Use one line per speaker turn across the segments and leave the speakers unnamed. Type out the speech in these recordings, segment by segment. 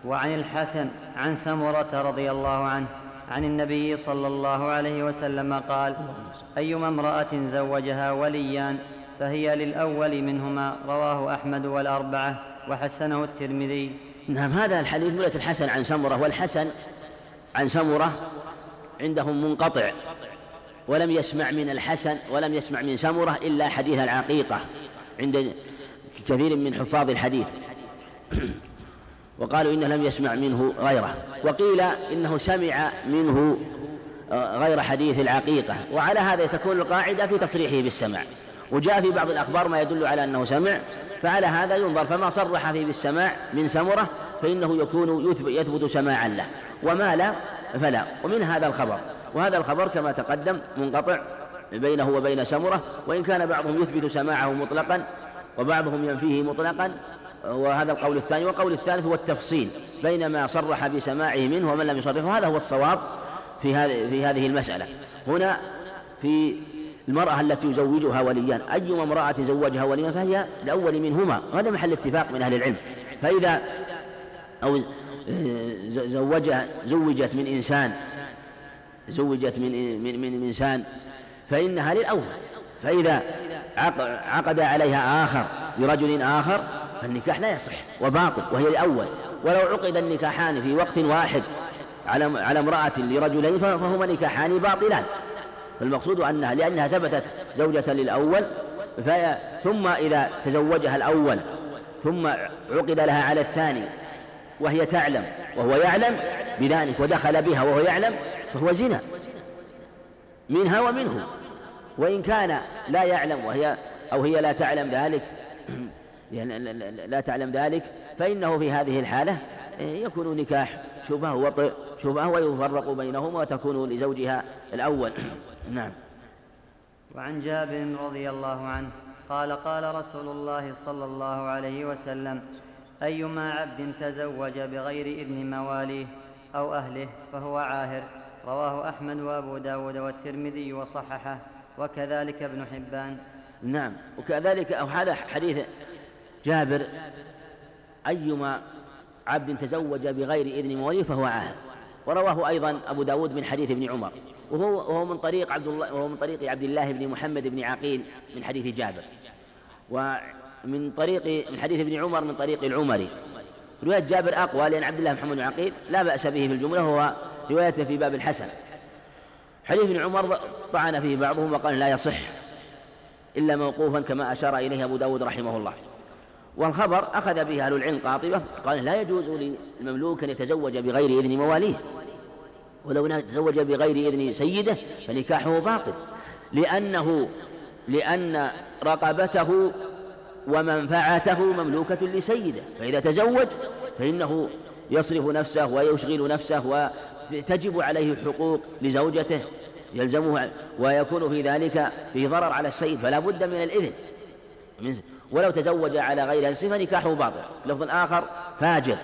وعن الحسن عن سمرة رضي الله عنه عن النبي صلى الله عليه وسلم قال: أيما امرأة زوجها وليان فهي للأول منهما. رواه أحمد والأربعة وحسنه الترمذي.
نعم، هذا الحديث من الحسن عن سمرة، والحسن عن سمرة عندهم منقطع، ولم يسمع من الحسن ولم يسمع من سمرة إلا حديث العقيقة عند كثير من حفاظ الحديث، وقالوا إنه لم يسمع منه غيره، وقيل إنه سمع منه غير حديث العقيقة. وعلى هذا تكون القاعدة في تصريحه بالسمع، وجاء في بعض الأخبار ما يدل على أنه سمع، فعلى هذا ينظر، فما صرح فيه بالسماع من سمرة فإنه يكون يثبت سماعا له، وما لا فلا. ومن هذا الخبر، وهذا الخبر كما تقدم منقطع بينه وبين سمرة، وإن كان بعضهم يثبت سماعه مطلقا وبعضهم ينفيه مطلقا، وهذا القول الثاني. والقول الثالث هو التفصيل بين ما صرح بسماعه منه ومن لم يصرحه، هذا هو الصواب في هذه المسألة. هنا في المرأة التي يزوجها وليان، أيما امرأة زوجها وليان فهي الأول منهما، هذا محل اتفاق من أهل العلم. فإذا أو زوجت من إنسان من إنسان فإنها للأول، فإذا عقد عليها آخر برجل آخر فالنكاح لا يصح وباطل، وهي الأول. ولو عقد النكاحان في وقت واحد على امرأة لرجلين فهما نكاحان باطلان. فالمقصود أنها لأنها ثبتت زوجة للأول، ثم إذا تزوجها الأول ثم عقد لها على الثاني وهي تعلم وهو يعلم بذلك ودخل بها وهو يعلم، فهو زنا منها ومنه. وإن كان لا يعلم هي لا تعلم ذلك يعني لا تعلم ذلك، فإنه في هذه الحالة يكون نكاح شبهة وطئ شبهة ويفرق بينهما وتكون لزوجها الأول. نعم.
وعن جابر رضي الله عنه قال: قال رسول الله صلى الله عليه وسلم: أيما عبد تزوج بغير إذن مواليه أو أهله فهو عاهر. رواه أحمد وأبو داود والترمذي وصححه، وكذلك ابن حبان.
نعم، وكذلك هذا حديث جابر: أيما عبد تزوج بغير إذن مواليه فهو عاهر. ورواه أيضا أبو داود من حديث ابن عمر، وهو من طريق عبد الله بن محمد بن عقيل من حديث جابر، ومن حديث ابن عمر من طريق العمري. رواية جابر أقوى لأن عبد الله بن محمد بن عقيل لا بأس به في الجملة، وهو روايته في باب الحسن. حديث ابن عمر طعن فيه بعضهم وقال لا يصح إلا موقوفا كما أشار إليه أبو داود رحمه الله. والخبر أخذ به أهل العلم قاطبة، قال لا يجوز للمملوك أن يتزوج بغير إذن مواليه، ولو تزوج بغير إذن سيده فنكاحه باطل، لأن رقبته ومنفعته مملوكة لسيده، فإذا تزوج فإنه يصرف نفسه ويشغل نفسه وتجب عليه حقوق لزوجته يلزمه، ويكون في ذلك في ضرر على السيد، فلا بد من الإذن. ولو تزوج على غير الصفة نكاحه باطل. لفظ آخر فاجر،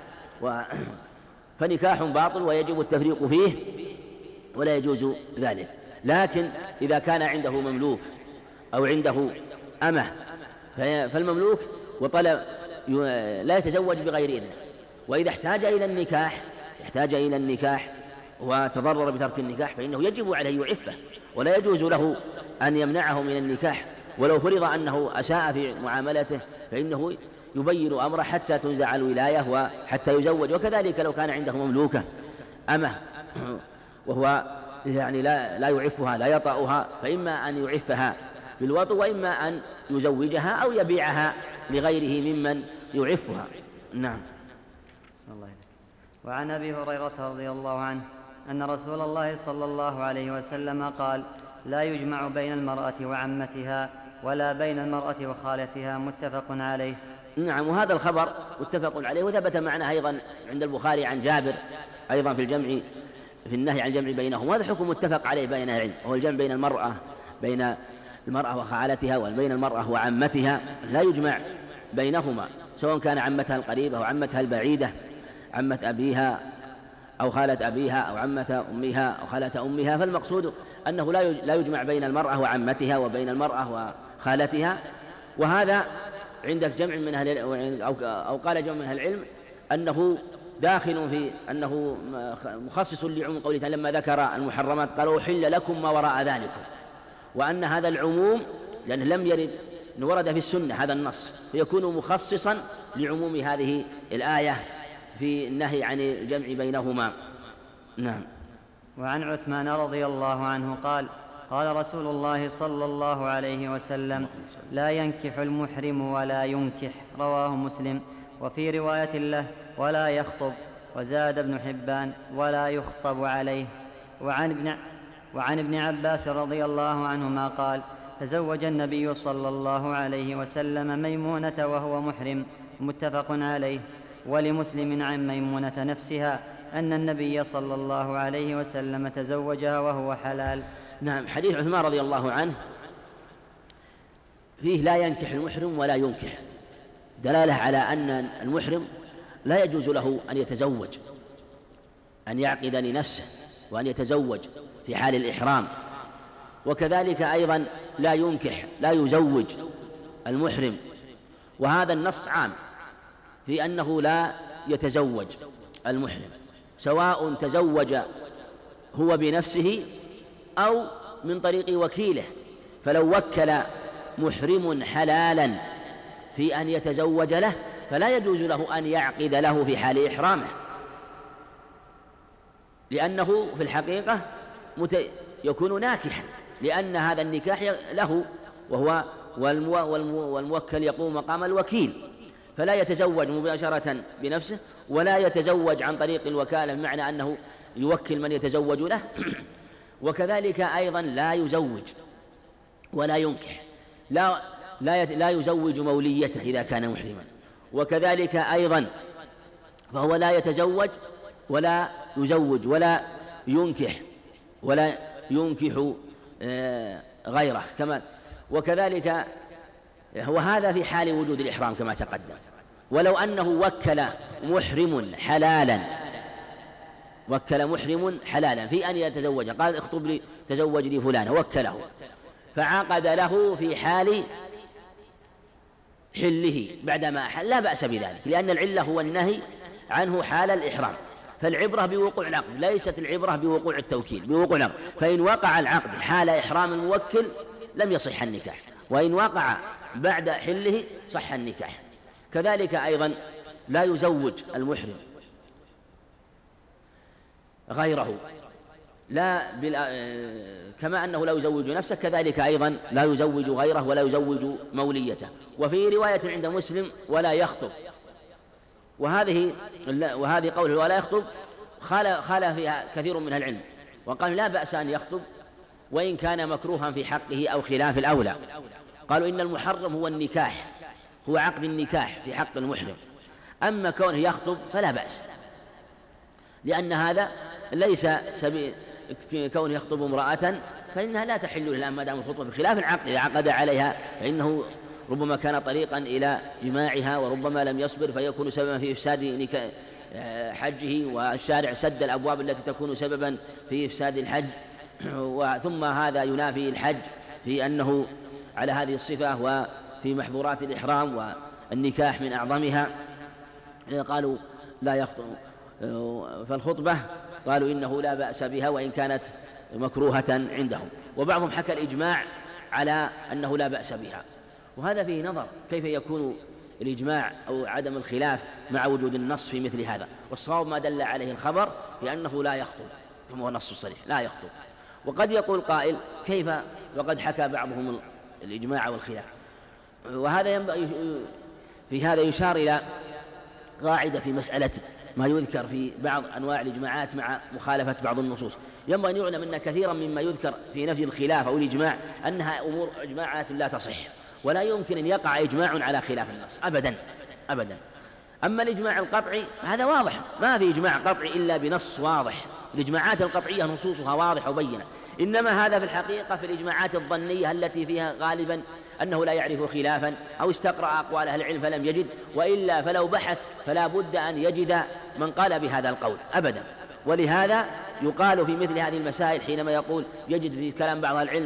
فنكاح باطل ويجب التفريق فيه ولا يجوز ذلك. لكن إذا كان عنده مملوك أو عنده أمة فالمملوك وطلب لا يتزوج بغير إذنه، وإذا احتاج إلى النكاح وتضرر بترك النكاح فإنه يجب عليه يعفه، ولا يجوز له أن يمنعه من النكاح. ولو فرض أنه أساء في معاملته فإنه يبين أمره حتى تنزع الولاية وحتى يزوج. وكذلك لو كان عنده مملوكة أمه وهو يعني لا يعفها لا يطأها، فإما أن يعفها بالوطء وإما أن يزوجها أو يبيعها لغيره ممن يعفها. نعم.
وعن أبي هريرة رضي الله عنه أن رسول الله صلى الله عليه وسلم قال: لا يجمع بين المرأة وعمتها ولا بين المرأة وخالتها. متفق عليه.
نعم، وهذا الخبر متفق عليه، وثبت معنا أيضا عند البخاري عن جابر أيضا في النهي عن الجمع بينهم. وهذا حكم متفق عليه بين العلم، وهو الجمع بين المرأة وخالتها وبين المرأة وعمتها، لا يجمع بينهما سواء كان عمتها القريبة أو عمتها البعيدة، عمة أبيها أو خالة أبيها أو عمة أمها أو خالة أمها. فالمقصود أنه لا يجمع بين المرأة وعمتها وبين المرأة وخالتها. وهذا عندك جمع من أهل أو قال جمع من أهل العلم أنه داخل في أنه مخصص لعموم قوله تعالى لما ذكر المحرمات قال أحل لكم ما وراء ذلكم، وأن هذا العموم لأنه لم يرد ورد في السنة هذا النص فيكون مخصصا لعموم هذه الآية في النهي عن الجمع بينهما. نعم.
وعن عثمان رضي الله عنه قال قال رسول الله صلى الله عليه وسلم لا ينكح المحرم ولا ينكح، رواه مسلم. وفي رواية له ولا يخطب، وزاد ابن حبان ولا يخطب عليه. وعن ابن عباس رضي الله عنهما قال تزوج النبي صلى الله عليه وسلم ميمونة وهو محرم، متفق عليه. ولمسلم عن ميمونة نفسها أن النبي صلى الله عليه وسلم تزوجها وهو حلال.
نعم. حديث عثمان رضي الله عنه فيه لا ينكح المحرم ولا ينكح، دلالة على أن المحرم لا يجوز له أن يتزوج، أن يعقد لنفسه وأن يتزوج في حال الإحرام. وكذلك أيضا لا ينكح، لا يزوج المحرم، وهذا النص عام في أنه لا يتزوج المحرم، سواء تزوج هو بنفسه أو من طريق وكيله. فلو وكل محرم حلالا في أن يتزوج له فلا يجوز له أن يعقد له في حال إحرامه، لأنه في الحقيقة يكون ناكحا، لأن هذا النكاح له وهو والموكل يقوم مقام الوكيل، فلا يتزوج مباشرة بنفسه ولا يتزوج عن طريق الوكالة بمعنى أنه يوكل من يتزوج له. وكذلك أيضا لا يزوج ولا ينكح، لا يزوج موليته إذا كان محرما، وكذلك أيضا فهو لا يتزوج ولا يزوج ولا ينكح غيره كما. وكذلك وهذا في حال وجود الإحرام كما تقدم. ولو أنه وكل محرم حلالا في أن يتزوج، قال اخطب لي تزوج لي فلانة، وكله فعقد له في حال حله بعدما أحل لا بأس بذلك، لأن العلة هو النهي عنه حال الإحرام، فالعبرة بوقوع العقد ليست العبرة بوقوع التوكيل، بوقوع العقد. فإن وقع العقد حال إحرام الموكل لم يصح النكاح، وإن وقع بعد حله صح النكاح. كذلك أيضا لا يزوج المحرم غيره كما أنه لا يزوج نفسه، كذلك أيضا لا يزوج غيره ولا يزوج موليته. وفي رواية عند مسلم ولا يخطب، وهذه قوله ولا يخطب خال فيها كثير من العلم، وقال لا بأس أن يخطب وإن كان مكروها في حقه أو خلاف الأولى. قالوا إن المحرم هو النكاح، هو عقد النكاح في حق المحرم، أما كونه يخطب فلا بأس، لأن هذا ليس سبيل كونه يخطب امرأة فإنها لا تحل له ما دام الخطبة، بخلاف العقد إذا عقد عليها فإنه ربما كان طريقا إلى جماعها وربما لم يصبر فيكون سببا في إفساد حجه، والشارع سد الأبواب التي تكون سببا في إفساد الحج. ثم هذا ينافي الحج في أنه على هذه الصفة وفي محظورات الإحرام، والنكاح من أعظمها. قالوا لا يخطب، فالخطبة قالوا إنه لا بأس بها وإن كانت مكروهة عندهم. وبعضهم حكى الإجماع على أنه لا بأس بها، وهذا فيه نظر كيف يكون الإجماع أو عدم الخلاف مع وجود النص في مثل هذا. والصواب ما دل عليه الخبر بأنه لا يخطب، هو نص صريح لا يخطب. وقد يقول قائل كيف وقد حكى بعضهم الإجماع والخلاف، وهذا ينبغي في هذا يشار إلى قاعدة في مسألة ما يذكر في بعض أنواع الإجماعات مع مخالفة بعض النصوص. ينبغي أن يعلم أن كثيرا مما يذكر في نفي الخلاف أو الإجماع أنها أمور إجماعات لا تصح، ولا يمكن أن يقع إجماع على خلاف النص أبدا. أما الإجماع القطعي هذا واضح، ما في إجماع قطعي إلا بنص واضح. الإجماعات القطعية نصوصها واضحة وبينة، إنما هذا في الحقيقة في الإجماعات الظنية التي فيها غالبا أنه لا يعرف خلافا أو استقرأ أقوال أهل العلم فلم يجد، وإلا فلو بحث فلا بد أن يجد من قال بهذا القول أبدا. ولهذا يقال في مثل هذه المسائل حينما يقول يجد في كلام بعض العلم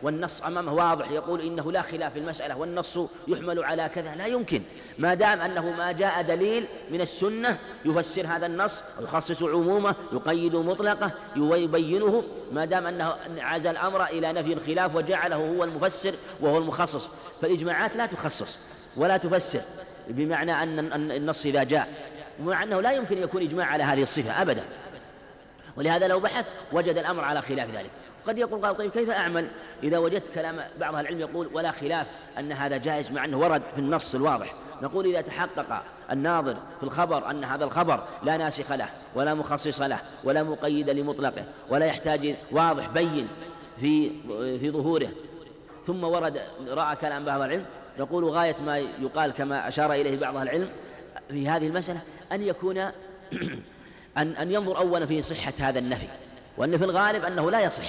والنص أمامه واضح يقول إنه لا خلاف في المسألة والنص يحمل على كذا، لا يمكن ما دام أنه ما جاء دليل من السنة يفسر هذا النص ويخصص عمومه يقيد مطلقه يبينه، ما دام أنه عزى الأمر إلى نفي الخلاف وجعله هو المفسر وهو المخصص. فالإجماعات لا تخصص ولا تفسر بمعنى أن النص إذا جاء، ومع أنه لا يمكن يكون إجماع على هذه الصفة أبدا، ولهذا لو بحث وجد الأمر على خلاف ذلك. قد يقول قال طيب كيف أعمل إذا وجدت كلام بعض العلم يقول ولا خلاف أن هذا جائز مع أنه ورد في النص الواضح؟ نقول إذا تحقق الناظر في الخبر أن هذا الخبر لا ناسخ له ولا مخصص له ولا مقيد لمطلقه ولا يحتاج واضح بين في ظهوره، ثم ورد رأى كلام بعض العلم، نقول غاية ما يقال كما أشار إليه بعض العلم في هذه المسألة أن يكون أن ينظر أولا في صحة هذا النفي، وأن في الغالب أنه لا يصح،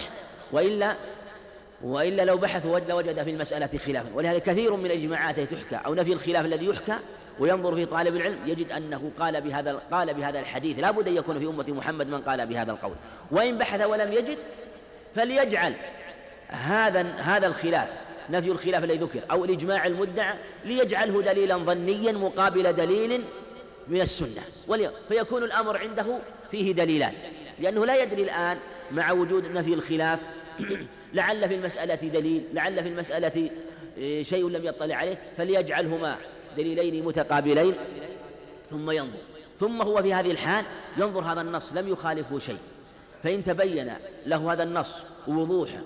وإلا لو بحث لوجد في المسألة خلافا. ولهذا كثير من الإجماعات تحكى أو نفي الخلاف الذي يحكى وينظر في طالب العلم يجد أنه قال بهذا الحديث، لا بد أن يكون في أمة محمد من قال بهذا القول، وإن بحث ولم يجد فليجعل هذا الخلاف نفي الخلاف الذي ذكر أو الإجماع المدعى ليجعله دليلا ظنيا مقابل دليل من السنة، فيكون الأمر عنده فيه دليلان، لأنه لا يدري الآن مع وجود نفي الخلاف لعل في المسألة دليل، لعل في المسألة شيء لم يطلع عليه، فليجعلهما دليلين متقابلين ثم ينظر. ثم هو في هذه الحال ينظر هذا النص لم يخالفه شيء، فإن تبين له هذا النص ووضوحه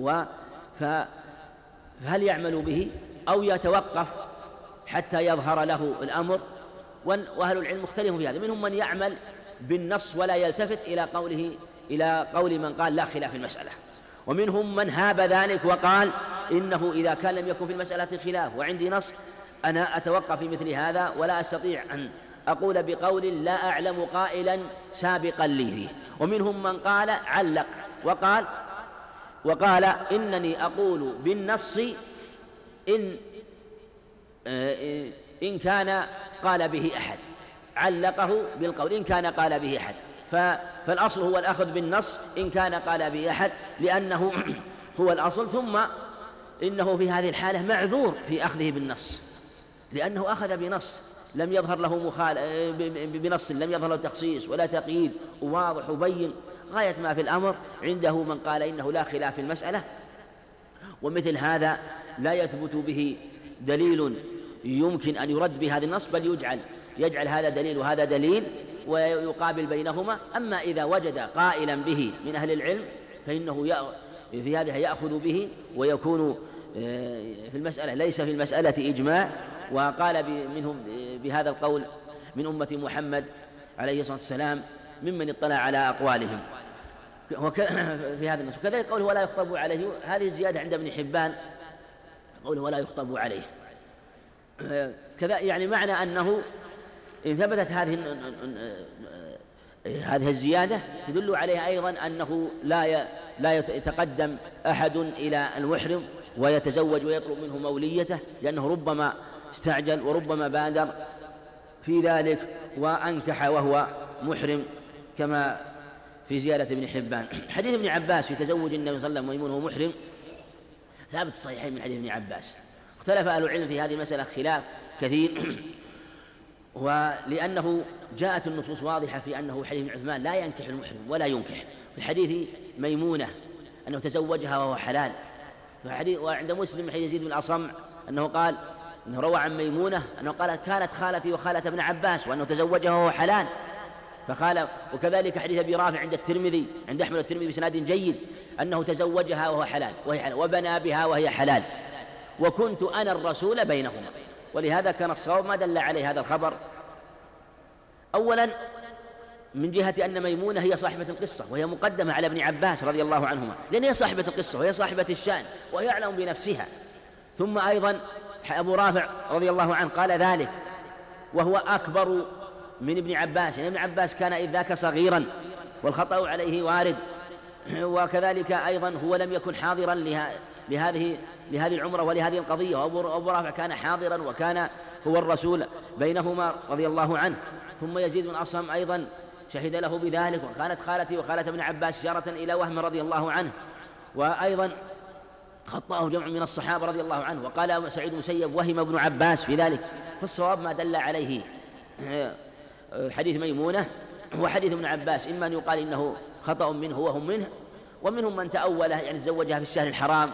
فهل يعمل به أو يتوقف حتى يظهر له الأمر؟ وأهل العلم مختلف في هذا، منهم من يعمل بالنص ولا يلتفت إلى قول من قال لا خلاف في المسألة، ومنهم من هاب ذلك وقال إنه إذا كان لم يكن في المسألة خلاف وعندي نص أنا أتوقف في مثل هذا ولا أستطيع أن أقول بقول لا أعلم قائلا سابقا لي فيه. ومنهم من قال علق وقال إنني أقول بالنص إن كان قال به أحد، علقه بالقول إن كان قال به أحد، فالأصل هو الأخذ بالنص إن كان قال به أحد لأنه هو الأصل، ثم إنه في هذه الحالة معذور في أخذه بالنص لأنه أخذ بنص لم يظهر له بنص لم يظهر له تخصيص ولا تقييد وواضح وبين. غاية ما في الأمر عنده من قال إنه لا خلاف في المسألة، ومثل هذا لا يثبت به دليل يمكن أن يرد بهذا النص، بل يجعل هذا دليل وهذا دليل ويقابل بينهما. أما إذا وجد قائلا به من أهل العلم فإنه في هذه يأخذ به ويكون في المسألة ليس في المسألة إجماع. وقال منهم بهذا القول من أمة محمد عليه الصلاة والسلام ممن اطلع على أقوالهم في هذا النص. وكذلك قوله ولا يخطب عليه، هذه الزيادة عند ابن حبان قوله ولا يخطب عليه كذا، يعني معنى أنه إن ثبتت هذه الزيادة تدل عليها أيضا أنه لا يتقدم أحد إلى المحرم ويتزوج ويطلب منه موليته، لأنه ربما استعجل وربما بادر في ذلك وأنكح وهو محرم كما في زيادة ابن حبان. حديث ابن عباس في تزوج النبي صلى الله عليه وسلم ويمونه محرم ثابت الصحيحين من حديث ابن عباس. اختلف أهل العلم في هذه المسألة خلاف كثير، ولأنه جاءت النصوص واضحة في أنه حديث ابن عثمان لا ينكح المحرم ولا ينكح، في حديث ميمونة أنه تزوجها وهو حلال، وعند مسلم حديث يزيد بن الأصم أنه قال أنه روى عن ميمونة أنه قالت كانت خالتي وخالة ابن عباس وأنه تزوجها وهو حلال فقال. وكذلك حديث أبي رافع عند الترمذي عند أحمد الترمذي بسناد جيد أنه تزوجها وهو حلال وبنى بها وهي حلال وكنت أنا الرسول بينهما. ولهذا كان الصواب ما دل عليه هذا الخبر أولا من جهة أن ميمونة هي صاحبة القصة وهي مقدمة على ابن عباس رضي الله عنهما، لأن هي صاحبة القصة وهي صاحبة الشأن وهي أعلم بنفسها. ثم أيضا أبو رافع رضي الله عنه قال ذلك وهو أكبر من ابن عباس، يعني ابن عباس كان إذ ذاك صغيرا والخطأ عليه وارد، وكذلك أيضا هو لم يكن حاضرا لهذه العمرة ولهذه القضية، وأبو رافع كان حاضرا وكان هو الرسول بينهما رضي الله عنه. ثم يزيد بن أصم أيضا شهد له بذلك، وكانت خالتي وخالة ابن عباس إشارة إلى وهم رضي الله عنه. وأيضا خطأه جمع من الصحابة رضي الله عنه، وقال سعيد المسيب وهم ابن عباس في ذلك. فالصواب ما دل عليه حديث ميمونة وحديث ابن عباس، إما أن يقال إنه خطأ منه وهم منه، ومنهم من تأوله يعني تزوجها في الشهر الحرام،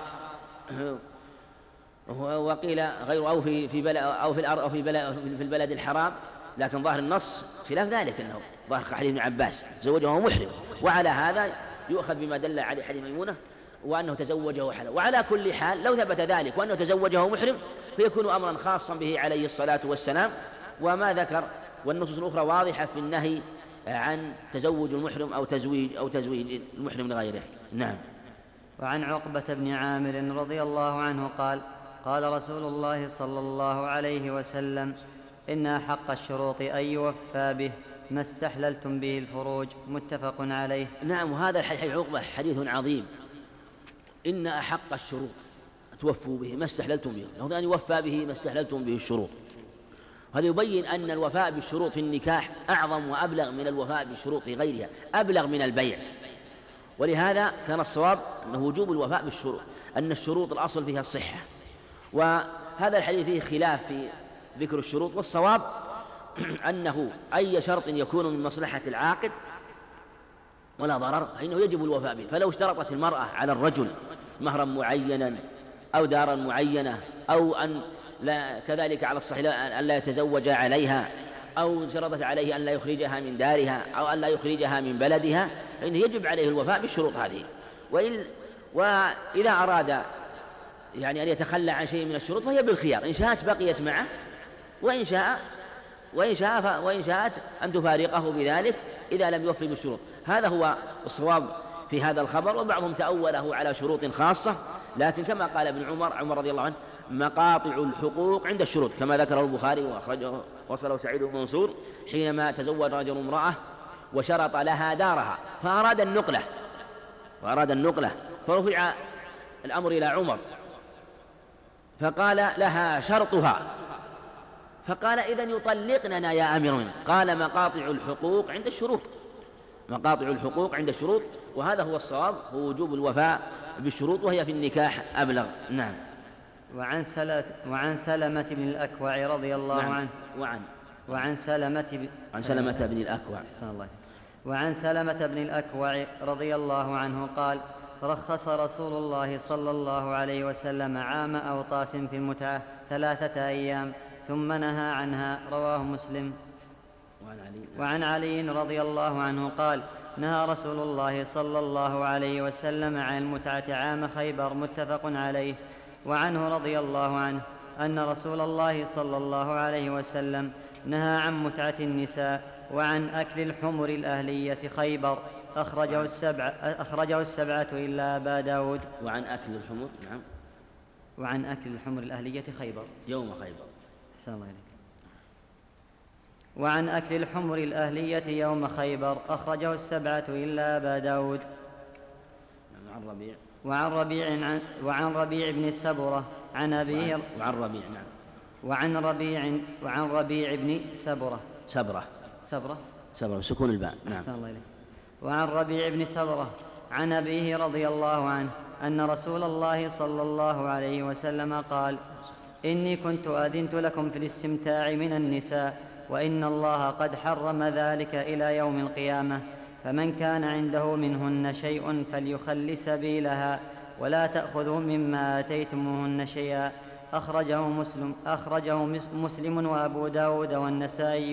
وقيل غير أو في البلد الحرام، لكن ظاهر النص خلاف ذلك، أنه ظاهر حديث ابن عباس تزوجه وهو محرم، وعلى هذا يؤخذ بما دل عليه حديث ميمونة وأنه تزوجه حلال. وعلى كل حال لو ثبت ذلك وأنه تزوجه محرم فيكون أمرا خاصا به عليه الصلاة والسلام، وما ذكر والنصوص الأخرى واضحة في النهي عن تزوج المحرم أو تزويج المحرم لغيره. نعم.
وعن عقبة بن عامر رضي الله عنه قال قال رسول الله صلى الله عليه وسلم إن أحق الشروط أن يوفى به ما استحللتم به الفروج، متفق عليه.
نعم. وهذا الحديث عقبة حديث عظيم. إن أحق الشروط توفوا به ما استحللتم به، لابد أن يوفى به ما استحللتم به الشروط. هذا يبين أن الوفاء بالشروط في النكاح أعظم وأبلغ من الوفاء بالشروط في غيرها، أبلغ من البيع. ولهذا كان الصواب أنه وجوب الوفاء بالشروط، أن الشروط الأصل فيها الصحة. وهذا الحديث فيه خلاف في ذكر الشروط، والصواب أنه أي شرط يكون من مصلحة العاقد ولا ضرر فإنه يجب الوفاء به. فلو اشترطت المرأة على الرجل مهرا معينا أو دارا معينة، أو أن لا كذلك على الصحيح أن لا يتزوج عليها، أو شرطت عليه أن لا يخرجها من دارها أو أن لا يخرجها من بلدها، فإنه يجب عليه الوفاء بالشروط هذه. وإذا أراد يعني أن يتخلى عن شيء من الشروط فهي بالخيار، إن شاءت بقيت معه، وإن شاءت أن تفارقه بذلك إذا لم يوفي بالشروط. هذا هو الصواب في هذا الخبر. وبعضهم تأوله على شروط خاصة، لكن كما قال ابن عمر رضي الله عنه مقاطع الحقوق عند الشروط، كما ذكره البخاري وأخرجه وصله سعيد بن منصور حينما تزوج رجل امرأة وشرط لها دارها فأراد النقلة فرفع الأمر إلى عمر فقال لها شرطها، فقال إذن يطلقننا يا أمير المؤمنين. قال مقاطع الحقوق عند الشروط، وهذا هو الصواب، هو وجوب الوفاء بالشروط، وهي في النكاح أبلغ. نعم.
وعن سلمة بن الأكوع رضي الله عنه. وعن سلمة بن الأكوع رضي الله عنه قال رخص رسول الله صلى الله عليه وسلم عام أوطاس في المتعة 3 أيام ثم نهى عنها، رواه مسلم. وعن علي رضي الله عنه قال نهى رسول الله صلى الله عليه وسلم عن المتعة عام خيبر، متفق عليه. وعنه رضي الله عنه أن رسول الله صلى الله عليه وسلم نهى عن متعة النساء وعن أكل الحمر الأهلية خيبر، أخرجه السبعة إلا أبا داود.
وعن أكل الحمر، نعم.
وعن أكل الحمر الأهلية خيبر،
يوم خيبر.
أحسن الله إليك. وعن أكل الحمر الأهلية يوم خيبر، أخرجه السبعة إلا أبا داود. وعن ربيع بن السبرة عن أبيه. وعن ربيع بن سبرة
سكون الباء. نعم.
وعن ربيع بن سبرة عن أبيه رضي الله عنه أن رسول الله صلى الله عليه وسلم قال إني كنت أذنت لكم في الاستمتاع من النساء، وإن الله قد حرم ذلك إلى يوم القيامة، فمن كان عنده منهن شيء فليخل سبيلها ولا تأخذوا مما آتيتموهن شيئا، أخرجه مسلم وأبو داود والنسائي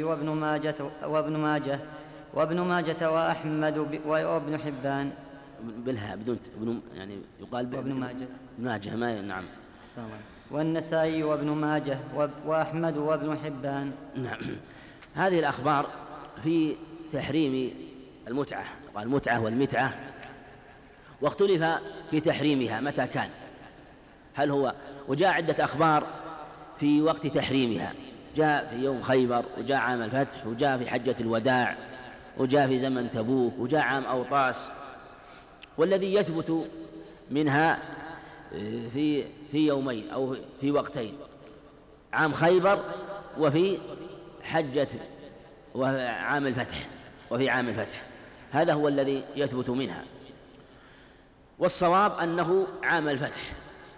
وابن ماجة وأحمد وابن حبان.
بالها بدون يعني يقال
وابن
ماجة ما. نعم.
والنسائي وابن ماجة وأحمد وابن حبان.
نعم. هذه الأخبار في تحريم المتعة والمتعة، واختلف في تحريمها متى كان، هل هو وجاء عدة أخبار في وقت تحريمها، جاء في يوم خيبر، وجاء عام الفتح، وجاء في حجة الوداع، وجاء في زمن تبوك، وجاء عام أوطاس. والذي يثبت منها في يومين أو في وقتين، عام خيبر وفي حجة وعام الفتح هذا هو الذي يثبت منها. والصواب أنه عام الفتح،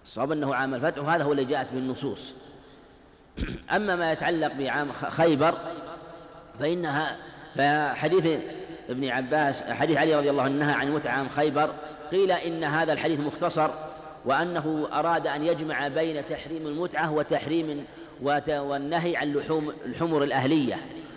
الصواب أنه عام الفتح، وهذا هو اللي جاءت بالنصوص. أما ما يتعلق بعام خيبر فإنها فحديث ابن عباس حديث علي رضي الله عنه نهى عن متعة عام خيبر، قيل إن هذا الحديث مختصر، وأنه أراد أن يجمع بين تحريم المتعة والنهي عن الحمر الأهلية،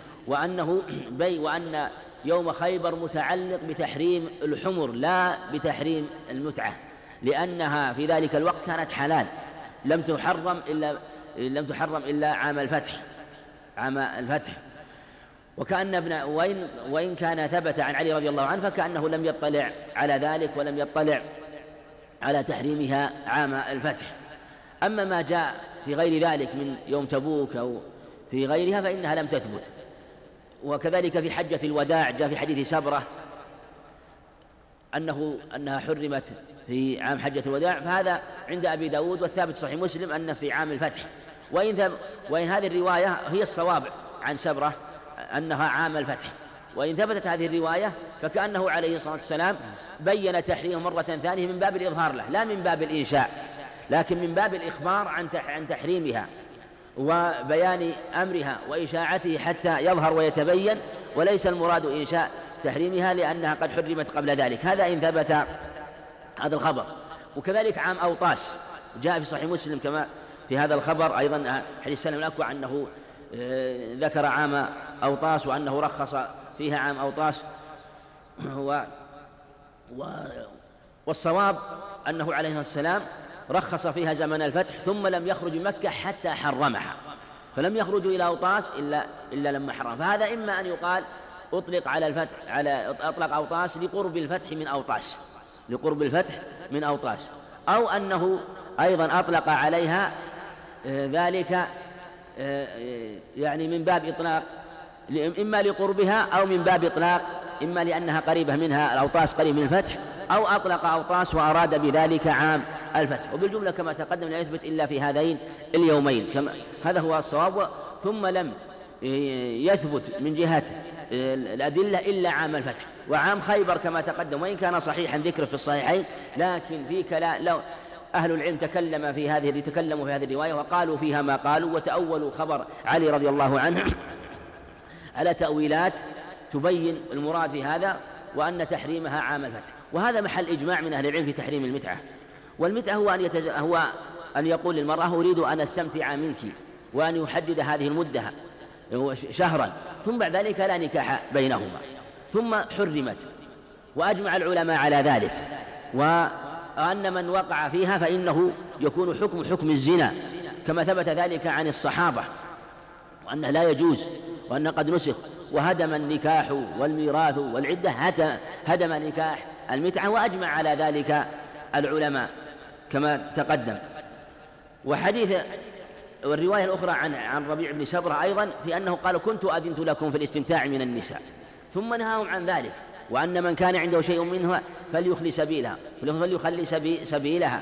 وأن يوم خيبر متعلق بتحريم الحمر لا بتحريم المتعة، لأنها في ذلك الوقت كانت حلال، لم تحرم إلا عام الفتح. وإن كان ثبت عن علي رضي الله عنه فكأنه لم يطلع على ذلك ولم يطلع على تحريمها عام الفتح. أما ما جاء في غير ذلك من يوم تبوك أو في غيرها فإنها لم تثبت. وكذلك في حجة الوداع جاء في حديث سبرة أنها حرمت في عام حجة الوداع، فهذا عند أبي داود، والثابت صحيح مسلم أن في عام الفتح. وإن هذه الرواية هي الصواب عن سبرة أنها عام الفتح، وإن ثبتت هذه الرواية فكأنه عليه الصلاة والسلام بين تحريمه مرة ثانية من باب الإظهار له، لا من باب الإنشاء، لكن من باب الإخبار عن تحريمها وبيان أمرها وإشاعته حتى يظهر ويتبين، وليس المراد إنشاء تحريمها لأنها قد حرمت قبل ذلك. هذا إن ثبت هذا الخبر. وكذلك عام أوطاس جاء في صحيح مسلم كما في هذا الخبر أيضا حديث سلم الأكوع أنه ذكر عام أوطاس وأنه رخص فيها عام أوطاس، والصواب أنه عليه السلام رخص فيها زمن الفتح ثم لم يخرج مكة حتى حرمها، فلم يخرجوا إلى أوطاس إلا لما حرم. فهذا إما أن يقال أطلق أوطاس لقرب الفتح من أوطاس، أو أنه أيضا أطلق عليها ذلك يعني من باب إطلاق إما لقربها أو من باب إطلاق إما لأنها قريبة منها، الأوطاس قريب من الفتح، أو أطلق أوطاس وأراد بذلك عام الفتح. وبالجملة كما تقدم لا يثبت إلا في هذين اليومين، هذا هو الصواب. ثم لم يثبت من جهة الأدلة إلا عام الفتح. وعام خيبر كما تقدم وإن كان صحيحا ذكره في الصحيحين، لكن في كلام أهل العلم تكلموا في هذه الرواية وقالوا فيها ما قالوا، وتأولوا خبر علي رضي الله عنه على تأويلات تبين المراد في هذا، وأن تحريمها عام الفتح. وهذا محل إجماع من أهل العلم في تحريم المتعة. والمتعة هو أن يقول للمرأة أريد أن أستمتع منك، وأن يحدد هذه المدة شهرا، ثم بعد ذلك لا نكاح بينهما، ثم حرمت. وأجمع العلماء على ذلك، وأن من وقع فيها فإنه يكون حكم الزنا كما ثبت ذلك عن الصحابة، وأنه لا يجوز، وأنه قد نسخ. وهدم النكاح والميراث والعدة هدم نكاح المتعة، وأجمع على ذلك العلماء كما تقدم. والرواية الأخرى عن ربيع بن سبرة أيضا في أنه قال كنت أذنت لكم في الاستمتاع من النساء، ثم نهاهم عن ذلك، وأن من كان عنده شيء منها فليخلي سبيلها.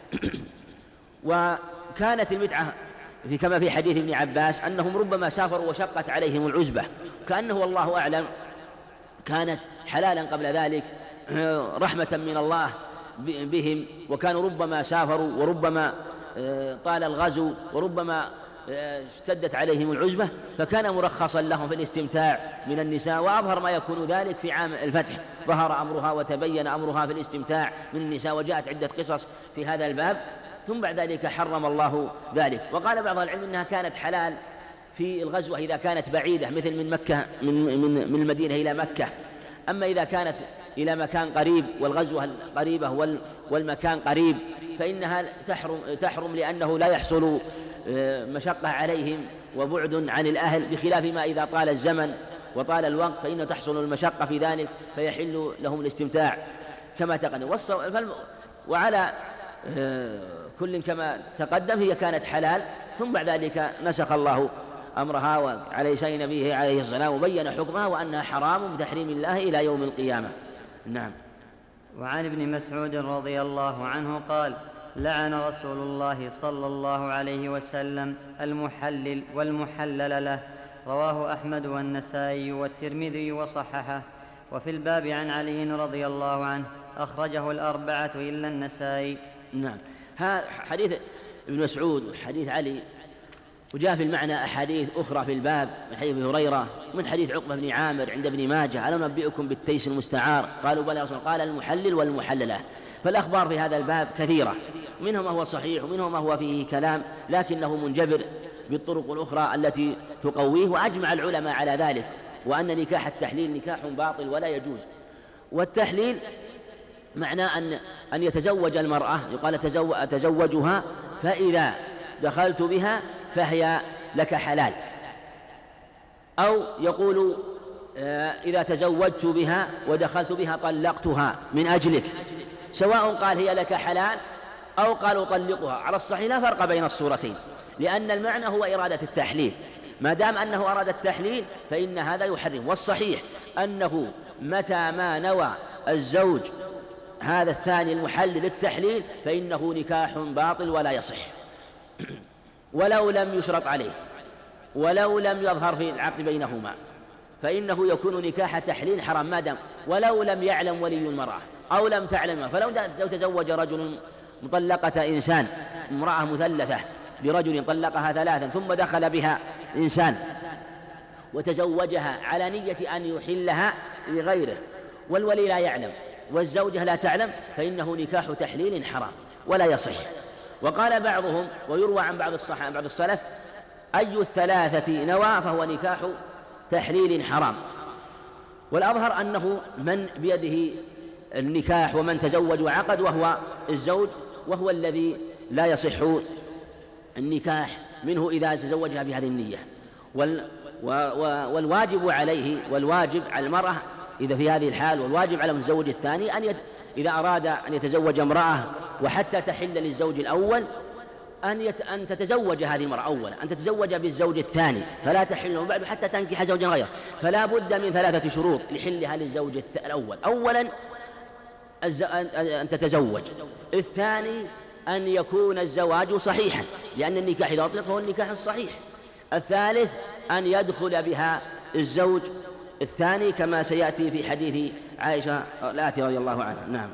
وكانت المتعة كما في حديث ابن عباس أنهم ربما سافروا وشقت عليهم العزبة، كأنه والله أعلم كانت حلالا قبل ذلك رحمة من الله بهم، وكانوا ربما سافروا وربما طال الغزو وربما اشتدت عليهم العزبة، فكان مرخصا لهم في الاستمتاع من النساء. وأظهر ما يكون ذلك في عام الفتح، ظهر أمرها وتبين أمرها في الاستمتاع من النساء، وجاءت عدة قصص في هذا الباب، ثم بعد ذلك حرم الله ذلك. وقال بعض العلم إنها كانت حلال في الغزوة إذا كانت بعيدة، مثل من مكة من المدينة إلى مكة. أما إذا كانت إلى مكان قريب والغزوة قريبة والمكان قريب فإنها تحرم لأنه لا يحصل مشقة عليهم وبعد عن الأهل، بخلاف ما إذا طال الزمن وطال الوقت فإنه تحصل المشقة في ذلك فيحل لهم الاستمتاع كما تقدم. وعلى كل كما تقدم هي كانت حلال، ثم بعد ذلك نسخ الله أمرها وعلى لسان نبيه عليه السلام وبين حكمها وأنها حرام بتحريم الله إلى يوم القيامة. نعم.
وعن ابن مسعود رضي الله عنه قال: لعن رسول الله صلى الله عليه وسلم المحلل والمحلل له. رواه أحمد والنسائي والترمذي وصححه. وفي الباب عن علي رضي الله عنه، أخرجه الأربعة إلا النسائي.
نعم. حديث ابن مسعود وحديث علي، وجاء في المعنى أحاديث أخرى في الباب من حديث أبي هريرة ومن حديث عقبة بن عامر عند ابن ماجه: ألا ننبئكم بالتيس المستعار؟ قالوا بلى يا رسول الله. قال: المحلل والمحللة. فالأخبار في هذا الباب كثيرة، منهم ما هو صحيح ومنهم ما هو فيه كلام، لكنه منجبر بالطرق الأخرى التي تقويه. وأجمع العلماء على ذلك، وأن نكاح التحليل نكاح باطل ولا يجوز. والتحليل معناه أن يتزوج المرأة، يقال أتزوجها فإذا دخلت بها فهي لك حلال، أو يقول إذا تزوجت بها ودخلت بها طلقتها من أجلك، سواء قال هي لك حلال أو قال أطلقها. على الصحيح لا فرق بين الصورتين، لأن المعنى هو إرادة التحليل. ما دام أنه أراد التحليل فإن هذا يحرم. والصحيح أنه متى ما نوى الزوج هذا الثاني المحلل التحليل فإنه نكاح باطل ولا يصح، ولو لم يشرط عليه ولو لم يظهر في العقد بينهما، فإنه يكون نكاح تحليل حرام ما دام ولو لم يعلم ولي المرأة أو لم تعلم. فلو تزوج رجل مطلقة إنسان، امرأة مثلثة برجل طلقها 3 ثم دخل بها إنسان وتزوجها على نية أن يحلها لغيره والولي لا يعلم والزوجة لا تعلم، فإنه نكاح تحليل حرام ولا يصح. وقال بعضهم ويروى عن بعض السلف: أي الثلاثة نوى فهو نكاح تحليل حرام. والأظهر أنه من بيده النكاح ومن تزوج وعقد وهو الزوج، وهو الذي لا يصح النكاح منه إذا تزوجها بهذه النية. والواجب عليه، والواجب على المرأة إذا في هذه الحال، والواجب على المتزوج الثاني إذا أراد أن يتزوج امرأة وحتى تحل للزوج الأول أن تتزوج هذه المرأة أولا، أن تتزوج بالزوج الثاني فلا تحل بعد حتى تنكح زوجا غيره. فلا بد من 3 شروط لحلها للزوج الأول: أولا أن تتزوج، الثاني أن يكون الزواج صحيحا لأن النكاح إذا أطلق هو النكاح الصحيح، الثالث أن يدخل بها الزوج الثاني كما سيأتي في حديث عائشة الآتي رضي الله عنها. نعم.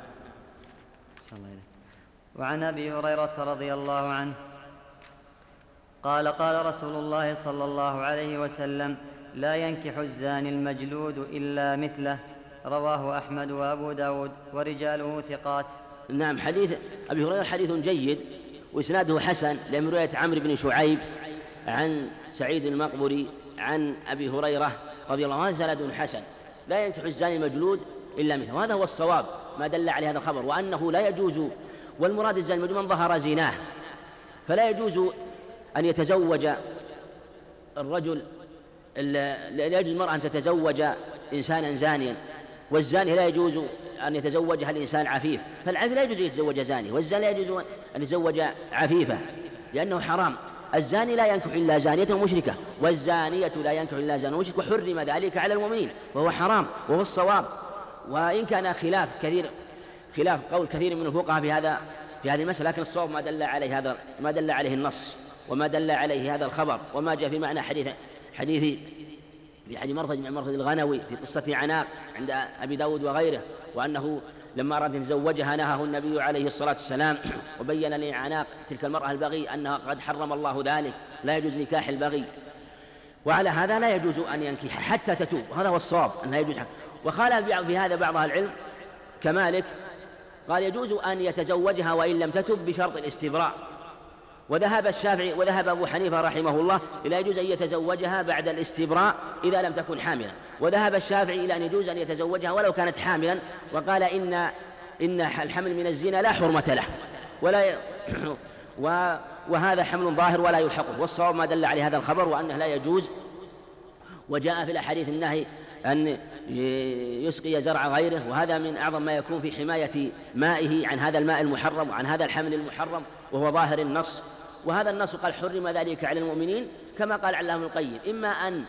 وعن أبي هريرة رضي الله عنه قال: قال رسول الله صلى الله عليه وسلم: لا ينكح الزاني المجلود إلا مثله. رواه أحمد وأبو داود ورجاله ثقات.
نعم. حديث أبي هريرة حديث جيد وإسناده حسن، لأن رواية عمرو بن شعيب عن سعيد المقبري عن أبي هريرة رضي الله عنه سند حسن: لا ينكح الزاني المجلود إلا مثله. وهذا هو الصواب ما دل عليه هذا الخبر، وأنه لا يجوز، والمراد الزاني المجلود من ظهر زناه، فلا يجوز أن يتزوج الرجل، لا يجوز المرأة أن تتزوج إنسانا زانيا، والزاني لا يجوز أن يتزوجها الإنسان العفيف، فالعفيف لا يجوز أن يتزوج زاني، والزاني لا يجوز أن يتزوج عفيفة لأنه حرام. الزاني لا ينكح إلا زانية مشركة، والزانية لا ينكح إلا زاني مشرك، وحرم ذلك على المؤمنين، وهو حرام وهو الصواب. وإن كان خلاف قول كثير من الفقهاء في هذه المسألة، لكن الصواب ما دل عليه النص وما دل عليه هذا الخبر، وما جاء في معنى حديث مرثد الغنوي في قصة عناق عند أبي داود وغيره، وأنه لما أراد أن يتزوجها نهاه النبي عليه الصلاة والسلام وبين لعناق تلك المرأة البغي أنها قد حرم الله ذلك، لا يجوز نكاح البغي، وعلى هذا لا يجوز أن ينكح حتى تتوب، وهذا هو الصواب أنها يجوز. وخالف في هذا بعض أهل العلم كمالك، قال يجوز أن يتزوجها وإن لم تتب بشرط الاستبراء. وذهب الشافعي وذهب أبو حنيفة رحمه الله إلى يجوز أن يتزوجها بعد الاستبراء إذا لم تكن حاملا، وذهب الشافعي إلى أن يجوز أن يتزوجها ولو كانت حاملا، وقال إن الحمل من الزنا لا حرمة له وهذا حمل ظاهر ولا يلحقه، والصواب ما دل عليه هذا الخبر وأنه لا يجوز. وجاء في الأحاديث النهي أن يسقي زرع غيره، وهذا من أعظم ما يكون في حماية مائه عن هذا الماء المحرم وعن هذا الحمل المحرم، وهو ظاهر النص. وهذا النص قال حرم ذلك على المؤمنين، كما قال علامة ابن القيم: إما أن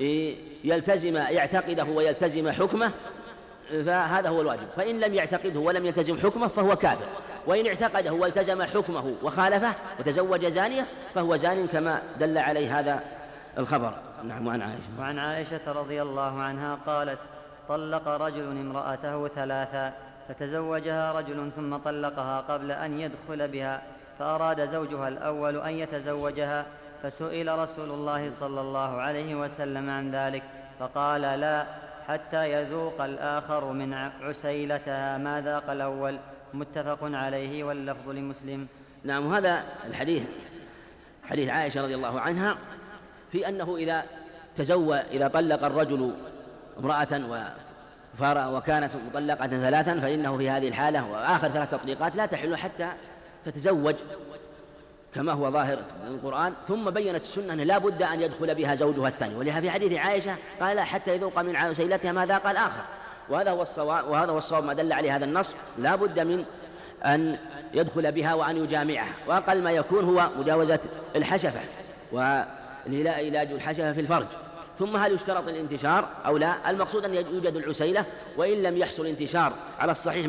يعتقده ويلتزم حكمه فهذا هو الواجب، فإن لم يعتقده ولم يلتزم حكمه فهو كافر، وإن اعتقده والتزم حكمه وخالفه وتزوج زانية فهو زان كما دل عليه هذا الخبر. نعم.
وعن عائشة رضي الله عنها قالت: طلق رجل امرأته 3 فتزوجها رجل ثم طلقها قبل أن يدخل بها، فأراد زوجها الأول أن يتزوجها، فسئل رسول الله صلى الله عليه وسلم عن ذلك فقال لا، حتى يذوق الآخر من عسيلتها ما ذاق الأول. متفق عليه واللفظ لمسلم.
نعم. هذا الحديث حديث عائشة رضي الله عنها في أنه إذا طلق الرجل امرأة وكانت مطلقة 3 فإنه في هذه الحالة وآخر 3 تطليقات لا تحل حتى تتزوج كما هو ظاهر القرآن. ثم بينت السنة أنه لا بد أن يدخل بها زوجها الثاني، ولهذا في حديث عائشة قال حتى يذوق من عسيلتها ما ذاق الآخر. وهذا هو الصواب ما دل عليه هذا النص، لا بد من أن يدخل بها وأن يجامعها، وأقل ما يكون هو مجاوزة الحشفة وعلاج الحشفة في الفرج. ثم هل يشترط الانتشار أو لا؟ المقصود أن يوجد العسيلة، وإن لم يحصل انتشار على الصحيح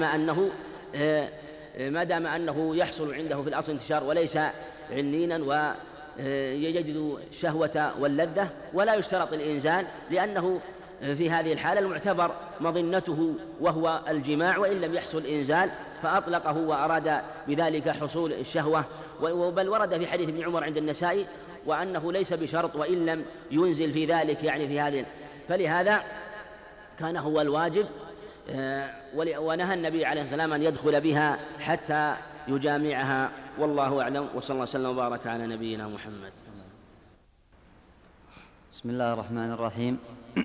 ما دام أنه يحصل عنده في الأصل انتشار وليس عنينا ويجد الشهوة واللذة، ولا يشترط الإنزال، لأنه في هذه الحالة المعتبر مظنته وهو الجماع، وإن لم يحصل إنزال فأطلقه وأراد بذلك حصول الشهوة. بل ورد في حديث ابن عمر عند النسائي وأنه ليس بشرط وإن لم ينزل في ذلك، يعني في هذه. فلهذا كان هو الواجب، ونهى النبي عليه الصلاة والسلام أن يدخل بها حتى يجامعها. والله أعلم، وصلى الله وسلم وبارك على نبينا محمد.
بسم الله الرحمن الرحيم.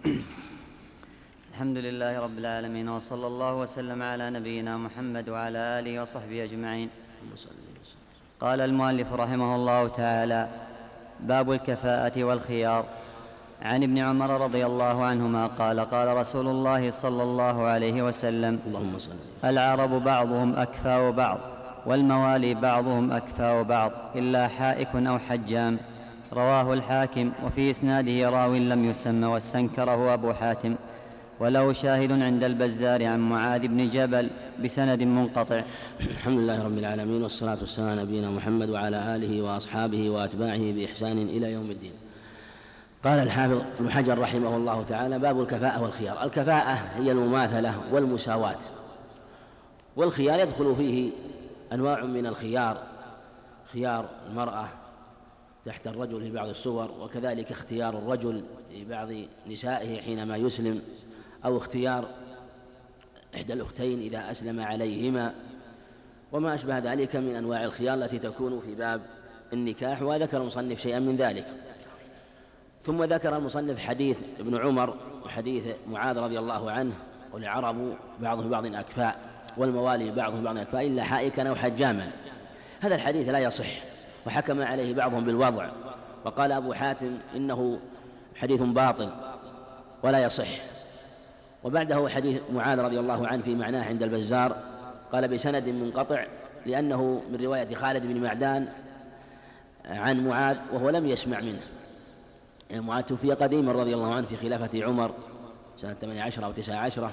الحمد لله رب العالمين، وصلى الله وسلم على نبينا محمد وعلى آله وصحبه أجمعين. قال المؤلف رحمه الله تعالى: باب الكفاءة والخيار. عن ابن عمر رضي الله عنهما قال: قال رسول الله صلى الله عليه وسلم: العرب بعضهم أكفى بعض، والموالي بعضهم أكفى بعض، إلا حائك أو حجام. رواه الحاكم، وفي إسناده راو لم يسمى واستنكره أبو حاتم، وله شاهد عند البزار عن معاذ بن جبل بسند منقطع.
الحمد لله رب العالمين، والصلاة والسلام على نبينا محمد وعلى آله وأصحابه وأتباعه بإحسان إلى يوم الدين. قال الحافظ ابن حجر رحمه الله تعالى: باب الكفاءة والخيار. الكفاءة هي المماثلة والمساواة، والخيار يدخل فيه أنواع من الخيار: خيار المرأة تحت الرجل في بعض الصور، وكذلك اختيار الرجل لبعض نسائه حينما يسلم، أو اختيار إحدى الأختين إذا أسلم عليهما، وما أشبه ذلك من أنواع الخيار التي تكون في باب النكاح. وذكر المصنف شيئا من ذلك. ثم ذكر المصنف حديث ابن عمر وحديث معاذ رضي الله عنه: والعرب بعضهم ببعض أكفاء، والموالي بعضهم ببعض أكفاء، إلا حائكا أو حجاما. هذا الحديث لا يصح، وحكم عليه بعضهم بالوضع، وقال أبو حاتم إنه حديث باطل ولا يصح. وبعده حديث معاذ رضي الله عنه في معناه عند البزار، قال بسند منقطع، لأنه من رواية خالد بن معدان عن معاذ وهو لم يسمع منه. معاذ توفي قديما رضي الله عنه في خلافة عمر سنة 18 أو 19،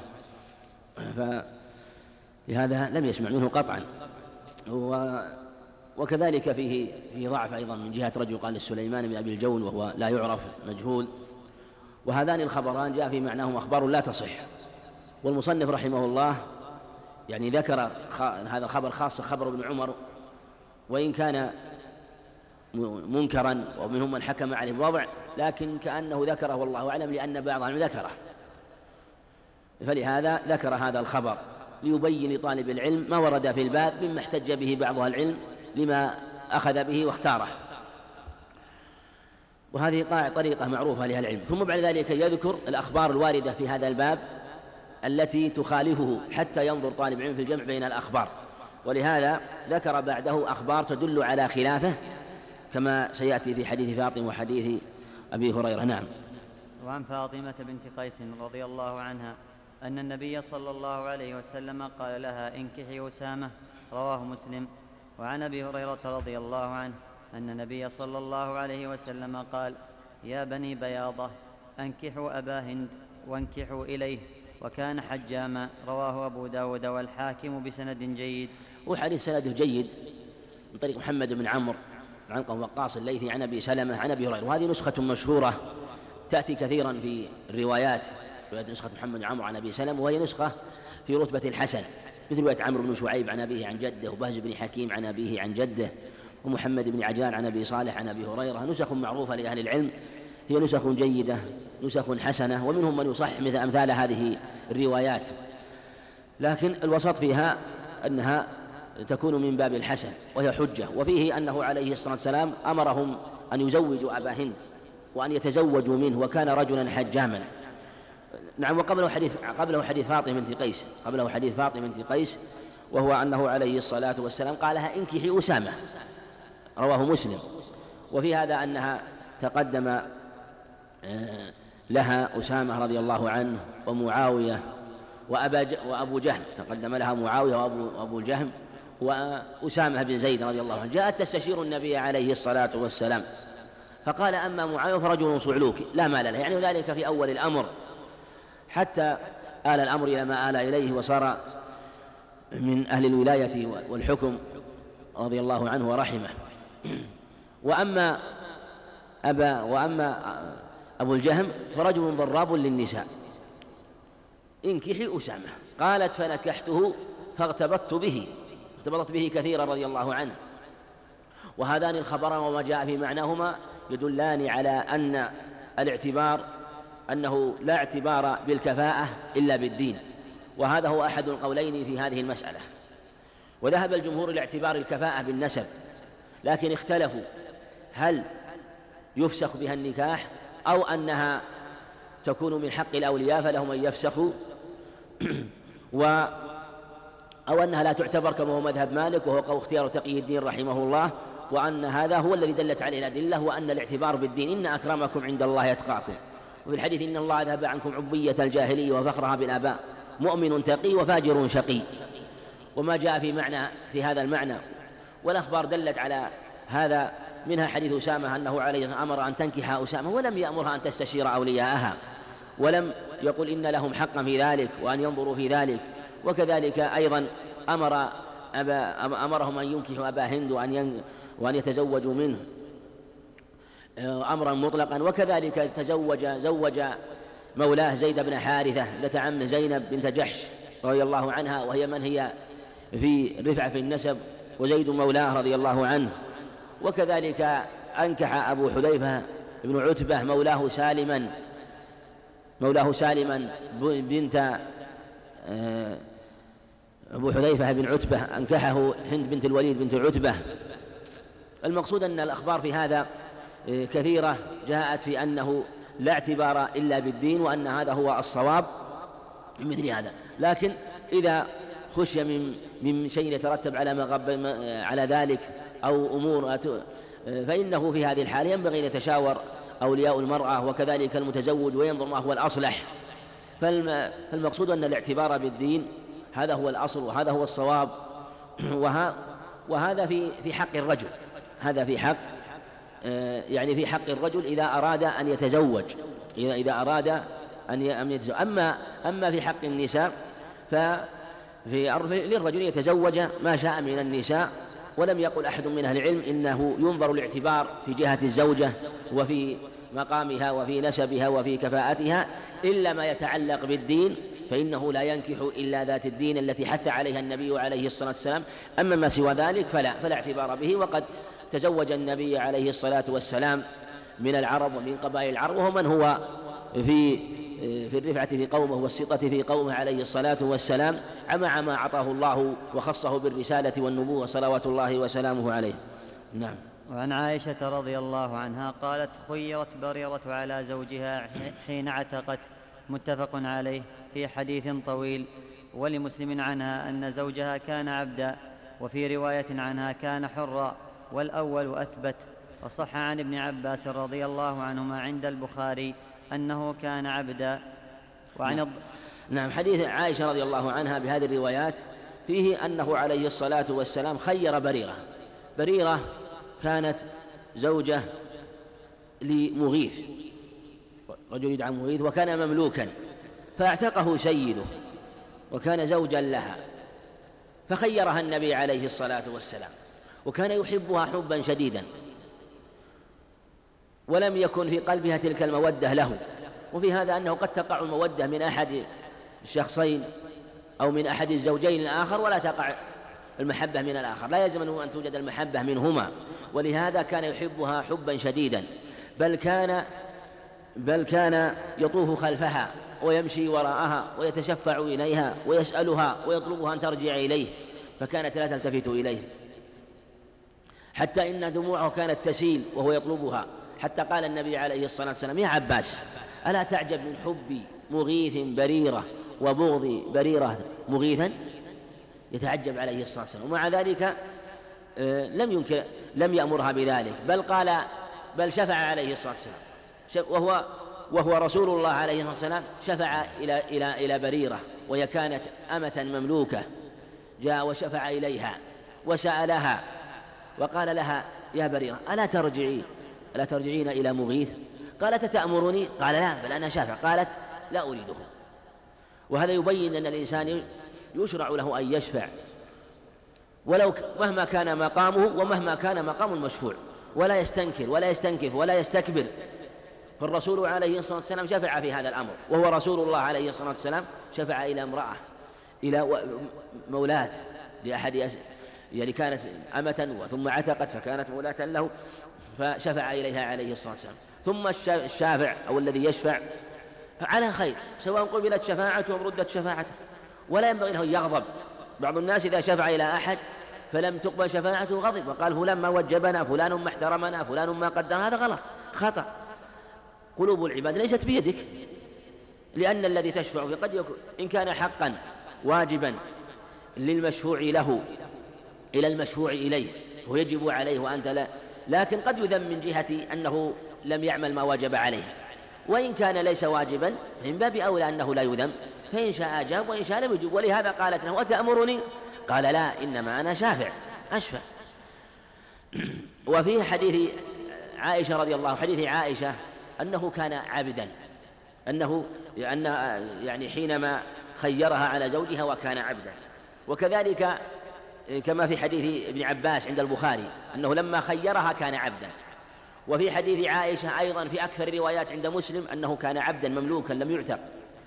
فلهذا لم يسمع منه قطعا. وكذلك فيه ضعف أيضا من جهة رجل قال السليمان بن أبي الجون وهو لا يعرف مجهول. وهذان الخبران جاء في معناهم أخبار لا تصح. والمصنف رحمه الله يعني ذكر هذا الخبر خاص خبر ابن عمر، وإن كان منكرا ومنهم من حكم عليه بوضع، لكن كأنه ذكره والله أعلم لأن بعضهم ذكره، فلهذا ذكر هذا الخبر ليبين لطالب العلم ما ورد في الباب مما احتج به بعض العلم لما أخذ به واختاره. وهذه طريقة معروفة لأهل العلم. ثم بعد ذلك يذكر الأخبار الواردة في هذا الباب التي تخالفه حتى ينظر طالب العلم في الجمع بين الأخبار، ولهذا ذكر بعده أخبار تدل على خلافه كما سيأتي في حديث فاطمة وحديث أبي هريرة. نعم.
وعن فاطمة بنت قيس رضي الله عنها أن النبي صلى الله عليه وسلم قال لها: انكحي أسامة. رواه مسلم. وعن أبي هريرة رضي الله عنه أن النبي صلى الله عليه وسلم قال: يا بني بياضة أنكحوا أبا هند وانكحوا إليه، وكان حجاما. رواه أبو داود والحاكم بسند جيد.
وحديث سنده جيد من طريق محمد بن عمرو عن وقاص الليثي عن أبي سلمة عن أبي هريرة، وهذه نسخة مشهورة تأتي كثيرا في الروايات رواية نسخة محمد بن عمرو عن أبي سلمة، وهي نسخة في رتبة الحسن، مثل رواية عمرو بن شعيب عن أبيه عن جده، وبهز بن حكيم عن أبيه عن جده، ومحمد بن عجلان عن أبي صالح عن أبي هريرة. نسخ معروفة لأهل العلم، هي نسخ جيدة، نسخ حسنة، ومنهم من يصح مثل أمثال هذه الروايات، لكن الوسط فيها أنها تكون من باب الحسن وهي حجة. وفيه أنه عليه الصلاة والسلام أمرهم أن يزوجوا أبا هند وأن يتزوجوا منه، وكان رجلا حجاما. نعم. وقبله حديث فاطمة بنت قيس، وهو أنه عليه الصلاة والسلام قالها انكحي أسامة، رواه مسلم. وفي هذا أنها تقدم لها أسامة رضي الله عنه ومعاوية وأبو جهم، تقدم لها معاوية وأبو جهم وأسامة بن زيد رضي الله عنه. جاءت تستشير النبي عليه الصلاة والسلام، فقال أما معاوية فرجل صعلوك لا مال له، يعني ذلك في أول الأمر، حتى آل الأمر إلى ما آل إليه وصار من أهل الولاية والحكم رضي الله عنه ورحمه. وأما أبو الجهم فرجل ضراب للنساء، انكحي أسامة. قالت فنكحته فاغتبطت به كثيرا رضي الله عنه. وهذان الخبران وما جاء في معناهما يدلان على أن الاعتبار أنه لا اعتبار بالكفاءة إلا بالدين، وهذا هو أحد القولين في هذه المسألة. وذهب الجمهور إلى اعتبار الكفاءة بالنسب، لكن اختلفوا هل يفسخ بها النكاح أو أنها تكون من حق الأولياء فلهم أن يفسخوا أو أنها لا تعتبر كما هو مذهب مالك وهو اختيار تقي الدين رحمه الله، وأن هذا هو الذي دلت عليه الأدلة، وأن الاعتبار بالدين إن أكرمكم عند الله يتقاكم. وفي الحديث إن الله ذهب عنكم عبية الجاهلية وفخرها بالآباء، مؤمن تقي وفاجر شقي. وما جاء في هذا المعنى والأخبار دلت على هذا، منها حديث أسامة أنه عليه الصلاة والسلام أمر أن تنكح أسامة ولم يأمرها أن تستشير أولياءها، ولم يقل إن لهم حقا في ذلك وأن ينظروا في ذلك. وكذلك أيضا أمرهم أن ينكحوا أبا هند وأن يتزوجوا منه أمرا مطلقا. وكذلك زوج مولاه زيد بن حارثة ابنة عم زينب بنت جحش رضي الله عنها، وهي من هي في رفعة في النسب، وزيد مولاه رضي الله عنه. وكذلك أنكح أبو حذيفة بن عتبة مولاه سالما بنت أبو حذيفة بن عتبة أنكحه هند بنت الوليد بنت عتبة. المقصود أن الأخبار في هذا كثيرة جاءت في أنه لا اعتبار إلا بالدين، وأن هذا هو الصواب من مثل هذا. لكن إذا خشي من شيء يترتب على ذلك أو أمور فإنه في هذه الحالة ينبغي أن يتشاور أولياء المرأة وكذلك المتزوج وينظر ما هو الأصلح. فالمقصود أن الاعتبار بالدين هذا هو الأصل وهذا هو الصواب. وهذا في حق الرجل، هذا في حق يعني في حق الرجل إذا أراد أن يتزوج، إذا أراد أن يتزوج. أما في حق النساء للرجل يتزوج ما شاء من النساء، ولم يقل أحد من أهل العلم إنه ينظر الاعتبار في جهة الزوجة وفي مقامها وفي نسبها وفي كفاءتها إلا ما يتعلق بالدين، فإنه لا ينكح إلا ذات الدين التي حث عليها النبي عليه الصلاة والسلام. أما ما سوى ذلك فلا اعتبار به. وقد تزوج النبي عليه الصلاة والسلام من العرب ومن قبائل العرب، وهو من هو في الرفعة في قومه والسطة في قومه عليه الصلاة والسلام، مع ما أعطاه الله وخصه بالرسالة والنبوة صلوات الله وسلامه عليه. نعم.
وعن عائشة رضي الله عنها قالت: خيرت بريرة على زوجها حين اعتقت، متفق عليه في حديث طويل. ولمسلم عنها أن زوجها كان عبدا، وفي رواية عنها كان حرا، والأول أثبت. وصح عن ابن عباس رضي الله عنهما عند البخاري أنه كان عبدا.
نعم. حديث عائشة رضي الله عنها بهذه الروايات فيه أنه عليه الصلاة والسلام خير بريرة كانت زوجة لمغيث، رجل يدعى مغيث، وكان مملوكا فاعتقه سيده وكان زوجا لها، فخيرها النبي عليه الصلاة والسلام، وكان يحبها حبا شديدا، ولم يكن في قلبها تلك المودة له، وفي هذا أنه قد تقع المودة من أحد الشخصين أو من أحد الزوجين الآخر ولا تقع المحبة من الآخر، لا يلزم أن توجد المحبة منهما، ولهذا كان يحبها حبا شديدا، بل كان يطوف خلفها ويمشي وراءها ويتشفع إليها ويسألها ويطلبها أن ترجع إليه، فكانت لا تلتفت إليه، حتى إن دموعه كانت تسيل وهو يطلبها، حتى قال النبي عليه الصلاة والسلام: يا عباس، ألا تعجب من حب مغيث بريرة وبغض بريرة مغيثا؟ يتعجب عليه الصلاة والسلام، ومع ذلك لم يأمرها بذلك، بل شفع عليه الصلاة والسلام، وهو رسول الله عليه الصلاة والسلام، شفع إلى بريرة، وهي كانت أمة مملوكة، جاء وشفع إليها وسألها وقال لها: يا بريرة، ألا ترجعين إلى مغيث؟ قالت: تأمرني؟ قال: لا، بل أنا شافع. قالت: لا أريده. وهذا يبين أن الإنسان يشرع له أن يشفع ولو مهما كان مقامه ومهما كان مقام المشفوع، ولا يستنكر ولا يستنكف ولا يستكبر. فالرسول عليه الصلاة والسلام شفع في هذا الأمر، وهو رسول الله عليه الصلاة والسلام شفع إلى امرأة، إلى مولاة لأحد، يعني كانت أمة ثم عتقت فكانت مولاة له، فشفع إليها عليه الصلاة والسلام. ثم الشافع أو الذي يشفع على خير، سواء قبلت شفاعته أو ردت شفاعته، ولا ينبغي له يغضب. بعض الناس إذا شفع إلى أحد فلم تقبل شفاعته غضب وقال: فلان ما وجبنا، فلان ما احترمنا، فلان ما قدر. هذا غلط، خطأ. قلوب العباد ليست بيدك، لأن الذي تشفع فيه قد يكون إن كان حقا واجبا للمشفوع له إلى المشفوع إليه ويجب عليه وأنت لا، لكن قد يذم من جهة أنه لم يعمل ما وجب عليه، وإن كان ليس واجبا من باب أولى أنه لا يذم، فإن شاء أجاب وإن شاء لم يجب. ولهذا قالت له: أتأمرني؟ قال: لا، إنما أنا شافع أشفع. وفيه حديث عائشة رضي الله عنها، حديث عائشة أنه كان عبدا، يعني حينما خيرها على زوجها وكان عبدا. وكذلك كما في حديث ابن عباس عند البخاري أنه لما خيرها كان عبدا. وفي حديث عائشة أيضا في أكثر الروايات عند مسلم أنه كان عبدا مملوكا لم يعتق،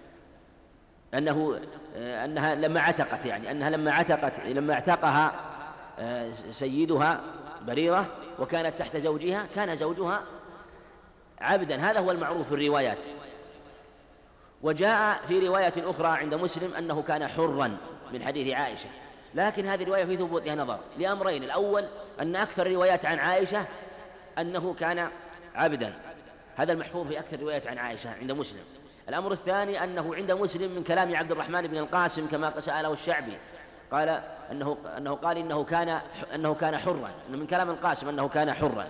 أنها لما عتقت، يعني أنها لما اعتقها سيدها بريرة وكانت تحت زوجها كان زوجها عبدا. هذا هو المعروف في الروايات. وجاء في رواية أخرى عند مسلم أنه كان حرا من حديث عائشة، لكن هذه الرواية في ثبوتها نظر لأمرين: الأول أن أكثر الروايات عن عائشة أنه كان عبدا، هذا المحفوظ في أكثر الروايات عن عائشة عند مسلم. الأمر الثاني أنه عند مسلم من كلام عبد الرحمن بن القاسم كما سأله الشعبي، قال أنه قال إنه كان حرا، من كلام القاسم أنه كان حرا.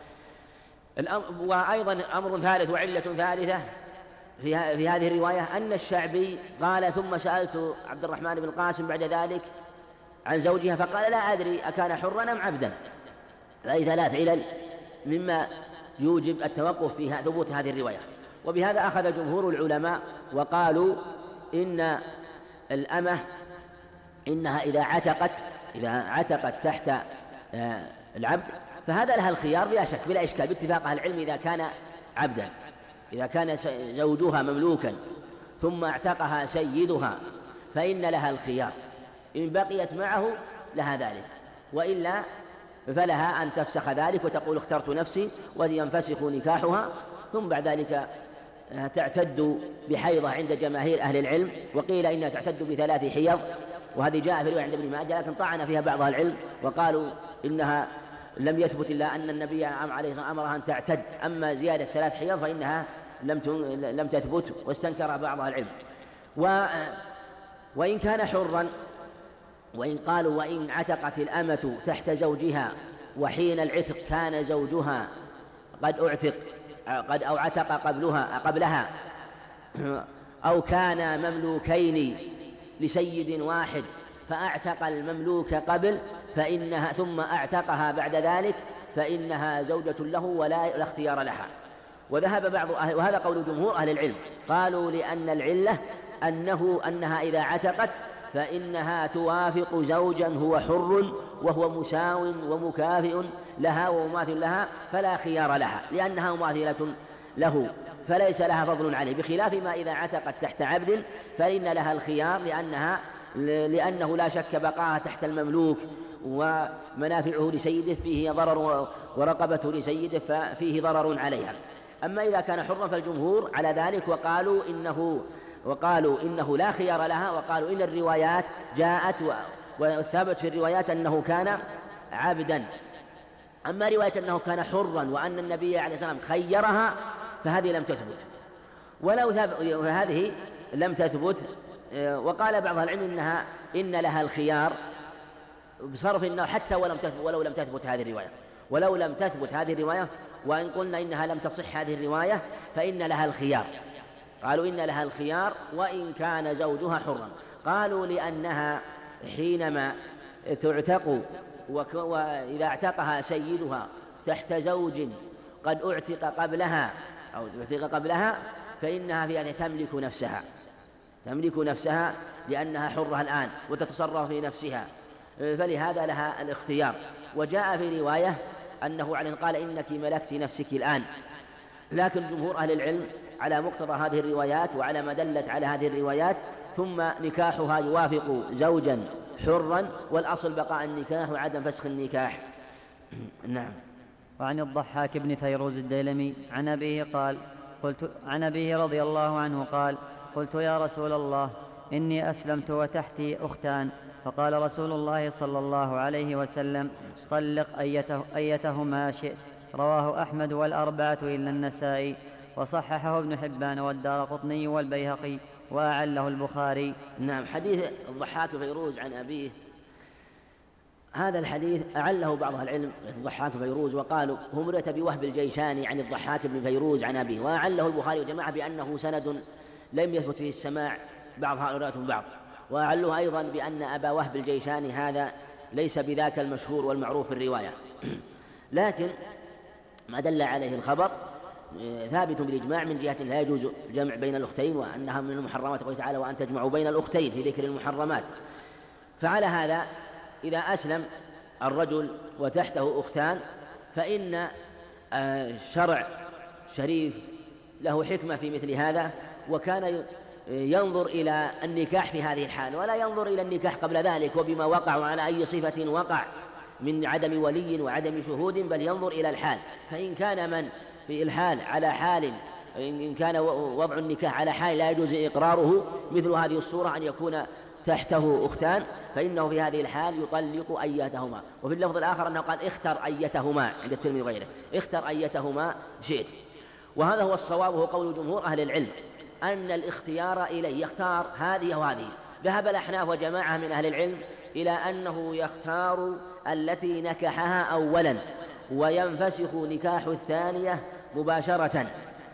وأيضا أمر ثالث وعلة ثالثة في هذه الرواية أن الشعبي قال: ثم سألت عبد الرحمن بن القاسم بعد ذلك عن زوجها فقال: لا أدري أكان حرا أم عبدا. فهذه ثلاث علل مما يوجب التوقف في ثبوت هذه الرواية. وبهذا أخذ جمهور العلماء وقالوا إن الأمة إنها إذا عتقت تحت العبد فهذا لها الخيار بلا شك بلا إشكال باتفاق أهل العلم. إذا كان زوجها مملوكا ثم اعتقها سيدها فإن لها الخيار، إن بقيت معه لها ذلك، وإلا فلها أن تفسخ ذلك وتقول: اخترت نفسي، وينفسخ نكاحها، ثم بعد ذلك تعتد بحيضة عند جماهير أهل العلم، وقيل إنها تعتد ب3 حيض، وهذه جاء في رواية عند ابن ماجه لكن طعن فيها بعض أهل العلم وقالوا إنها لم يثبت إلا أن النبي عليه الصلاة والسلام أمرها أن تعتد، أما زيادة 3 حيض فإنها لم تثبت، واستنكر بعض أهل العلم. وإن كان حرا، وإن قالوا وإن عتقت الأمة تحت زوجها وحين العتق كان زوجها قد عتق قبلها أو كان مملوكين لسيد واحد فأعتق المملوك قبل فإنها ثم أعتقها بعد ذلك فإنها زوجة له ولا اختيار لها. وذهب بعض وهذا قول جمهور أهل العلم، قالوا لأن العلة أنها إذا عتقت فإنها توافق زوجا هو حر وهو مساو ومكافئ لها ومماثل لها، فلا خيار لها لأنها مماثلة له. فليس لها فضل عليه، بخلاف ما إذا عتقت تحت عبد فإن لها الخيار لأنه لا شك بقاها تحت المملوك ومنافعه لسيده فيه ضرر ورقبته لسيده ففيه ضرر عليها. أما إذا كان حرا فالجمهور على ذلك وقالوا إنه لا خيار لها، وقالوا إن الروايات جاءت وثبت في الروايات أنه كان عبدا. أما رواية أنه كان حرا وأن النبي عليه الصلاة والسلام خيرها فهذه لم تثبت، فهذه لم تثبت. وقال بعض العلم إن لها الخيار بصرف أنه حتى ولو لم تثبت هذه الرواية وإن قلنا إنها لم تصح هذه الرواية فإن لها الخيار. قالوا إن لها الخيار وإن كان زوجها حرا. قالوا لأنها حينما تعتق وإذا اعتقها سيدها تحت زوج قد اعتق قبلها فإنها في أن تملك نفسها لأنها حرة الآن وتتصرف في نفسها، فلهذا لها الاختيار. وجاء في رواية أنه قال إنك ملكت نفسك الآن. لكن جمهور أهل العلم على مقتضى هذه الروايات وعلى ما دلت على هذه الروايات ثم نكاحها يوافق زوجا حرا، والأصل بقاء النكاح وعدم فسخ النكاح. نعم.
وعن الضحاك بن فيروز الديلمي عن أبيه رضي الله عنه قال: قلت يا رسول الله إني أسلمت وتحتي أختان، فقال رسول الله صلى الله عليه وسلم: طلق أيتهما شئت. رواه أحمد والأربعة إلا النسائي، وصححه ابن حبان والدارقطني والبيهقي، وأعله البخاري.
نعم. حديث الضحاك فيروز عن أبيه، هذا الحديث أعله بعض العلم الضحاك فيروز وقالوا همرة بوهب الجيشاني عن الضحاك بن فيروز عن أبيه، وأعله البخاري وجماعة بأنه سند لم يثبت فيه السماع بعض هؤلاء بعض، وأعلوه أيضا بأن أبا وهب الجيشاني هذا ليس بذاك المشهور والمعروف في الرواية، لكن ما دل عليه الخبر ثابت بالإجماع من جهة لا يجوز الجمع بين الأختين، وأنها من المحرمات قوله تعالى: وأن تجمعوا بين الأختين في ذكر المحرمات. فعلى هذا إذا أسلم الرجل وتحته أختان فإن الشرع شريف له حكمة في مثل هذا، وكان ينظر إلى النكاح في هذه الحال ولا ينظر إلى النكاح قبل ذلك وبما وقع وعلى أي صفة وقع من عدم ولي وعدم شهود، بل ينظر إلى الحال. فإن كان من في الحال على حال، إن كان وضع النكاح على حال لا يجوز إقراره مثل هذه الصورة أن يكون تحته أختان، فإنه في هذه الحال يطلق أيتهما. وفي اللفظ الآخر أنه قال: اختر أيتهما عند الترمذي وغيره، اختر أيتهما شئت. وهذا هو الصواب، هو قول جمهور أهل العلم أن الاختيار إليه يختار هذه وهذه. ذهب الأحناف وجماعة من أهل العلم إلى أنه يختار التي نكحها أولا وينفسخ نكاح الثانية مباشرة،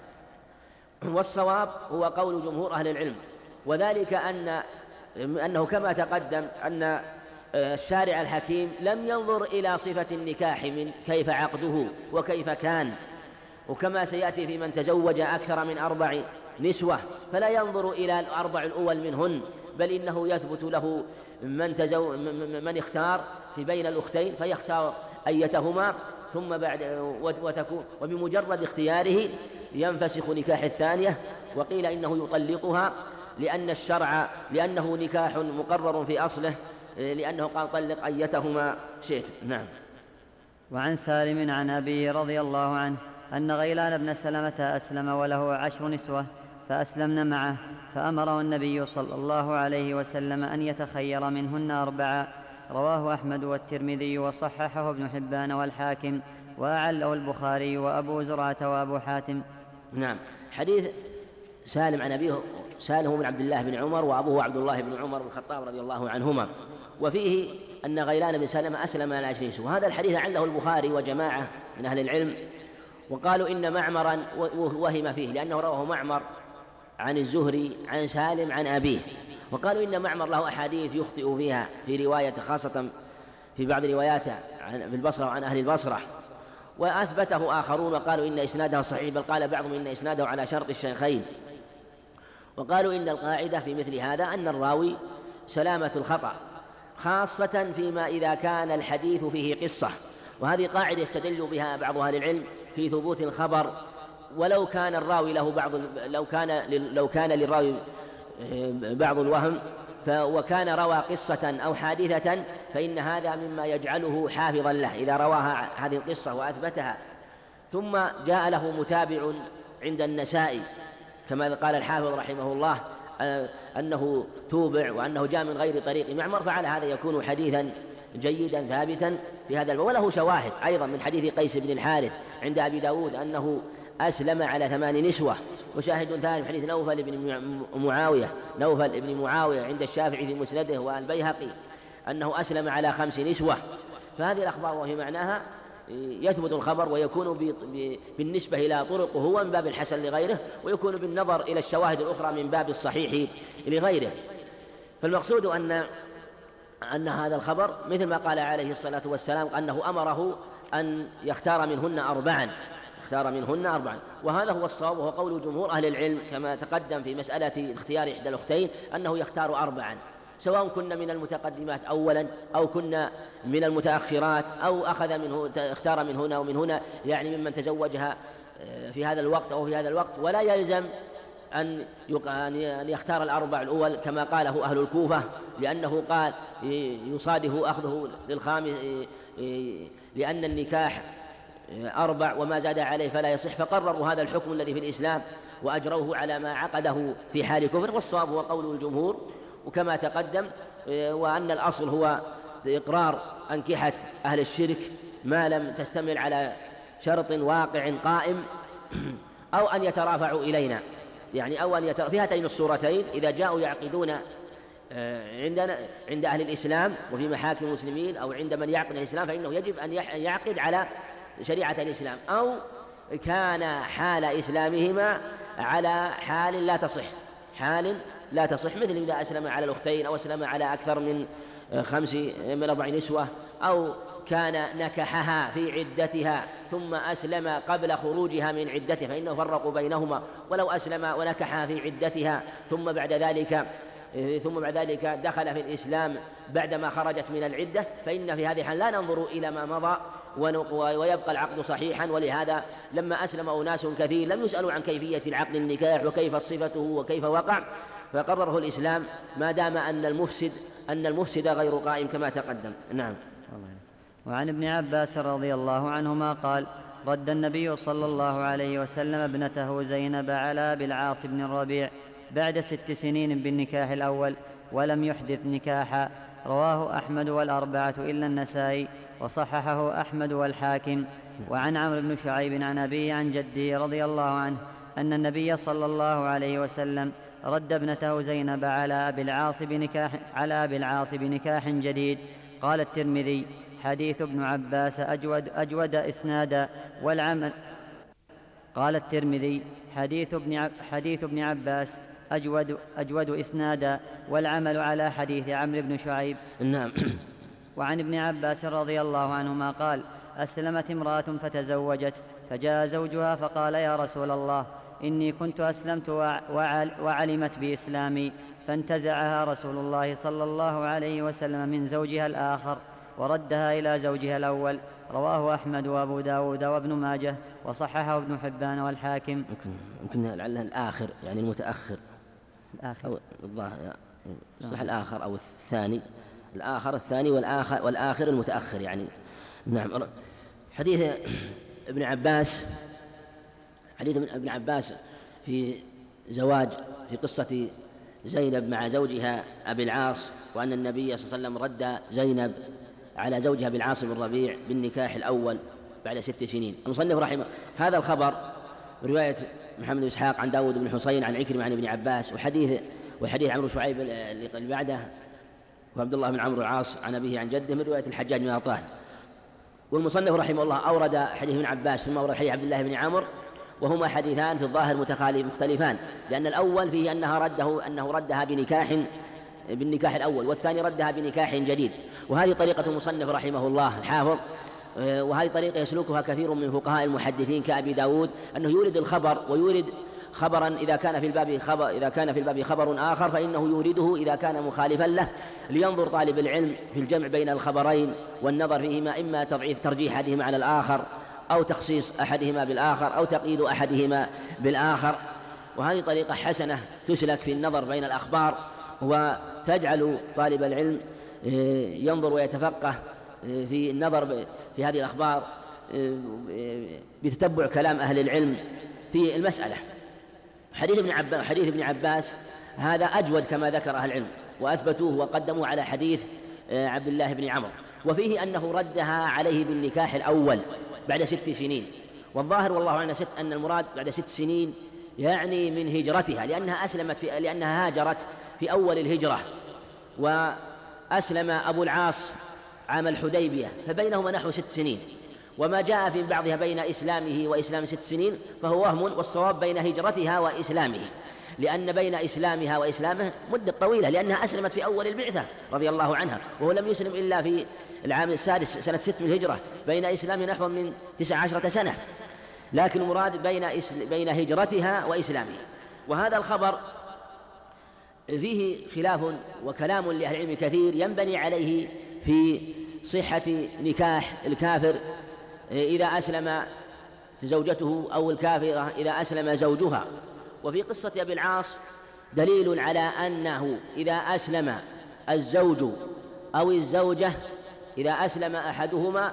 والصواب هو قول جمهور أهل العلم، وذلك أنه كما تقدم أن الشارع الحكيم لم ينظر إلى صفة النكاح من كيف عقده وكيف كان، وكما سيأتي في من تزوج أكثر من 4 نسوة فلا ينظر إلى الأربع الأول منهن، بل إنه يثبت له من اختار في بين الأختين فيختار أيتهما ثم وبمجرد اختياره ينفسخ نكاح الثانية. وقيل إنه يطلقها لأنه نكاح مقرر في أصله، لأنه قال: طلق أيتهما شئت. نعم.
وعن سالم عن أبيه رضي الله عنه أن غيلان بن سلمة أسلم وله 10 نسوة فأسلمن معه، فأمره النبي صلى الله عليه وسلم أن يتخير منهن 4. رواه أحمد والترمذي وصححه ابن حبان والحاكم، وأعله البخاري وأبو زرعة وأبو حاتم.
نعم. حديث سالم عن أبيه، سالم بن عبد الله بن عمر وأبوه عبد الله بن عمر بن الخطاب رضي الله عنهما، وفيه أن غيلان بن سلمة أسلم على 20 نسوة. وهذا الحديث أعله البخاري وجماعة من أهل العلم، وقالوا إن معمرا وهم فيه لأنه رواه معمر عن الزهري عن سالم عن أبيه، وقالوا إن معمر له أحاديث يخطئ فيها في رواية، خاصة في بعض رواياته في البصرة وعن أهل البصرة، وأثبته آخرون وقالوا إن إسناده صحيح، بل قال بعضهم إن إسناده على شرط الشيخين. وقالوا إن القاعدة في مثل هذا أن الراوي سلامة الخطأ، خاصة فيما إذا كان الحديث فيه قصة، وهذه قاعدة يستدل بها بعض أهل العلم في ثبوت الخبر ولو كان الراوي له لو كان للراوي بعض الوهم وكان روى قصة أو حادثة، فإن هذا مما يجعله حافظا له إذا رواها هذه القصة وأثبتها، ثم جاء له متابع عند النسائي كما قال الحافظ رحمه الله أنه توبع وأنه جاء من غير طريق معمر، فعلى هذا يكون حديثا جيدا ثابتا في هذا الباب. وله شواهد أيضا من حديث قيس بن الحارث عند أبي داود أنه أسلم على 8 نسوة، وشاهد ثاني في حديث نوفل بن معاوية عند الشافعي في مسنده والبيهقي أنه أسلم على 5 نسوة. فهذه الأخبار وفي معناها يثبت الخبر ويكون بالنسبة إلى طرقه هو من باب الحسن لغيره، ويكون بالنظر إلى الشواهد الأخرى من باب الصحيح لغيره. فالمقصود أن هذا الخبر مثل ما قال عليه الصلاة والسلام أنه أمره أن يختار منهن 4، وهذا هو الصواب، وهو قول جمهور أهل العلم كما تقدم في مسألة اختيار إحدى الأختين أنه يختار 4، سواء كنا من المتقدمات أولا أو كنا من المتأخرات أو اختار من هنا ومن هنا، يعني ممن تزوجها في هذا الوقت أو في هذا الوقت، ولا يلزم أن يختار 4 الأول كما قاله أهل الكوفة، لأنه قال يصادف أخذه للخامس لأن النكاح 4 وما زاد عليه فلا يصح، فقرروا هذا الحكم الذي في الإسلام وأجروه على ما عقده في حال كفر، والصواب هو قول الجمهور وكما تقدم، وأن الأصل هو إقرار أنكحة أهل الشرك ما لم تشتمل على شرط واقع قائم أو أن يترافعوا إلينا، يعني أو أن في هاتين الصورتين إذا جاءوا يعقدون عند أهل الإسلام وفي محاكم المسلمين أو عند من يعقد الإسلام، فإنه يجب أن يعقد على شريعة الإسلام، أو كان حال إسلامهما على حال لا تصح مثل إذا أسلم على الأختين أو أسلم على أكثر من 4 نسوة، أو كان نكحها في عدتها ثم أسلم قبل خروجها من عدتها، فإنه فرقوا بينهما، ولو أسلم ونكحها في عدتها ثم بعد ذلك دخل في الإسلام بعدما خرجت من العدة، فإن في هذه الحال لا ننظر إلى ما مضى ويبقى العقد صحيحا. ولهذا لما أسلم أناس كثير لم يسألوا عن كيفية العقد النكاح وكيف صفته وكيف وقع، فقرره الإسلام ما دام أن المفسد غير قائم كما تقدم. نعم.
وعن ابن عباس رضي الله عنهما قال: رد النبي صلى الله عليه وسلم ابنته زينب على أبي العاص بن الربيع بعد 6 سنين بالنكاح الأول ولم يحدث نكاحا. رواه أحمد والأربعة إلا النسائي، وصححه أحمد والحاكم. وعن عمرو بن شعيب عن أبيه عن جده رضي الله عنه أن النبي صلى الله عليه وسلم رد ابنته زينب على أبي العاص بنكاح جديد. قال الترمذي: حديث ابن عباس أجود إسنادا والعمل. قال الترمذي: حديث ابن عباس أجود إسنادا والعمل على حديث عمرو بن شعيب.
نعم.
وعن ابن عباس رضي الله عنهما قال: أسلمت امرأة فتزوجت، فجاء زوجها فقال: يا رسول الله، إني كنت أسلمت وعلمت بإسلامي، فانتزعها رسول الله صلى الله عليه وسلم من زوجها الآخر وردها إلى زوجها الأول. رواه أحمد وأبو داود وابن ماجه، وصححه ابن حبان والحاكم.
يمكن لعله الآخر يعني المتأخر، أو صح الآخر أو الثاني، الثاني والآخر المتأخر يعني. نعم. حديث ابن عباس في زواج في قصة زينب مع زوجها أبي العاص، وأن النبي صلى الله عليه وسلم رد زينب على زوجها أبي العاص بن الربيع بالنكاح الأول بعد 6 سنين. المصنف رحمه هذا الخبر رواية محمد بن إسحاق عن داود بن حصين عن عكرمة عن ابن عباس، وحديث عمرو شعيب اللي بعده وعبد الله بن عمرو العاص عن أبيه عن جده من رواية الحجاج بن عطان. والمصنف رحمه الله أورد حديث ابن عباس ثم أورد حديث عبد الله بن عمرو، وهما حديثان في الظاهر مختلفان، لأن الأول فيه أنه ردها بالنكاح الأول، والثاني ردها بنكاح جديد. وهذه طريقة المصنف رحمه الله الحافظ، وهذه طريقة يسلكها كثير من فقهاء المحدثين كأبي داود، أنه يورد الخبر ويورد خبرا إذا كان في الباب خبر آخر فإنه يورده إذا كان مخالفا له، لينظر طالب العلم في الجمع بين الخبرين والنظر فيهما، إما ترجيح أحدهما على الآخر أو تخصيص أحدهما بالآخر أو تقييد أحدهما بالآخر. وهذه طريقة حسنة تسلك في النظر بين الأخبار، وتجعل طالب العلم ينظر ويتفقه في النظر في هذه الأخبار بتتبع كلام أهل العلم في المسألة. حديث ابن عباس هذا أجود كما ذكر أهل العلم، وأثبتوه وقدموا على حديث عبد الله بن عمرو، وفيه أنه ردها عليه بالنكاح الأول بعد 6 سنين. والظاهر والله أعلم أن المراد بعد 6 سنين يعني من هجرتها، لأنها هاجرت في أول الهجرة، وأسلم أبو العاص عام الحديبية، فبينهما نحو 6 سنين. وما جاء في بعضها بين إسلامه وإسلام 6 سنين فهو وهم، والصواب بين هجرتها وإسلامه، لأن بين إسلامها وإسلامه مدة طويلة، لأنها أسلمت في أول البعثة رضي الله عنها، وهو لم يسلم إلا في العام السادس سنة 6 من الهجرة، بين إسلامه نحو من 19 سنة، لكن المراد بين هجرتها وإسلامه. وهذا الخبر فيه خلاف وكلام لأهل العلم كثير ينبني عليه في صحة نكاح الكافر إذا أسلم زوجته أو الكافرة إذا أسلم زوجها. وفي قصة أبي العاص دليل على أنه إذا أسلم الزوج أو الزوجة، إذا أسلم أحدهما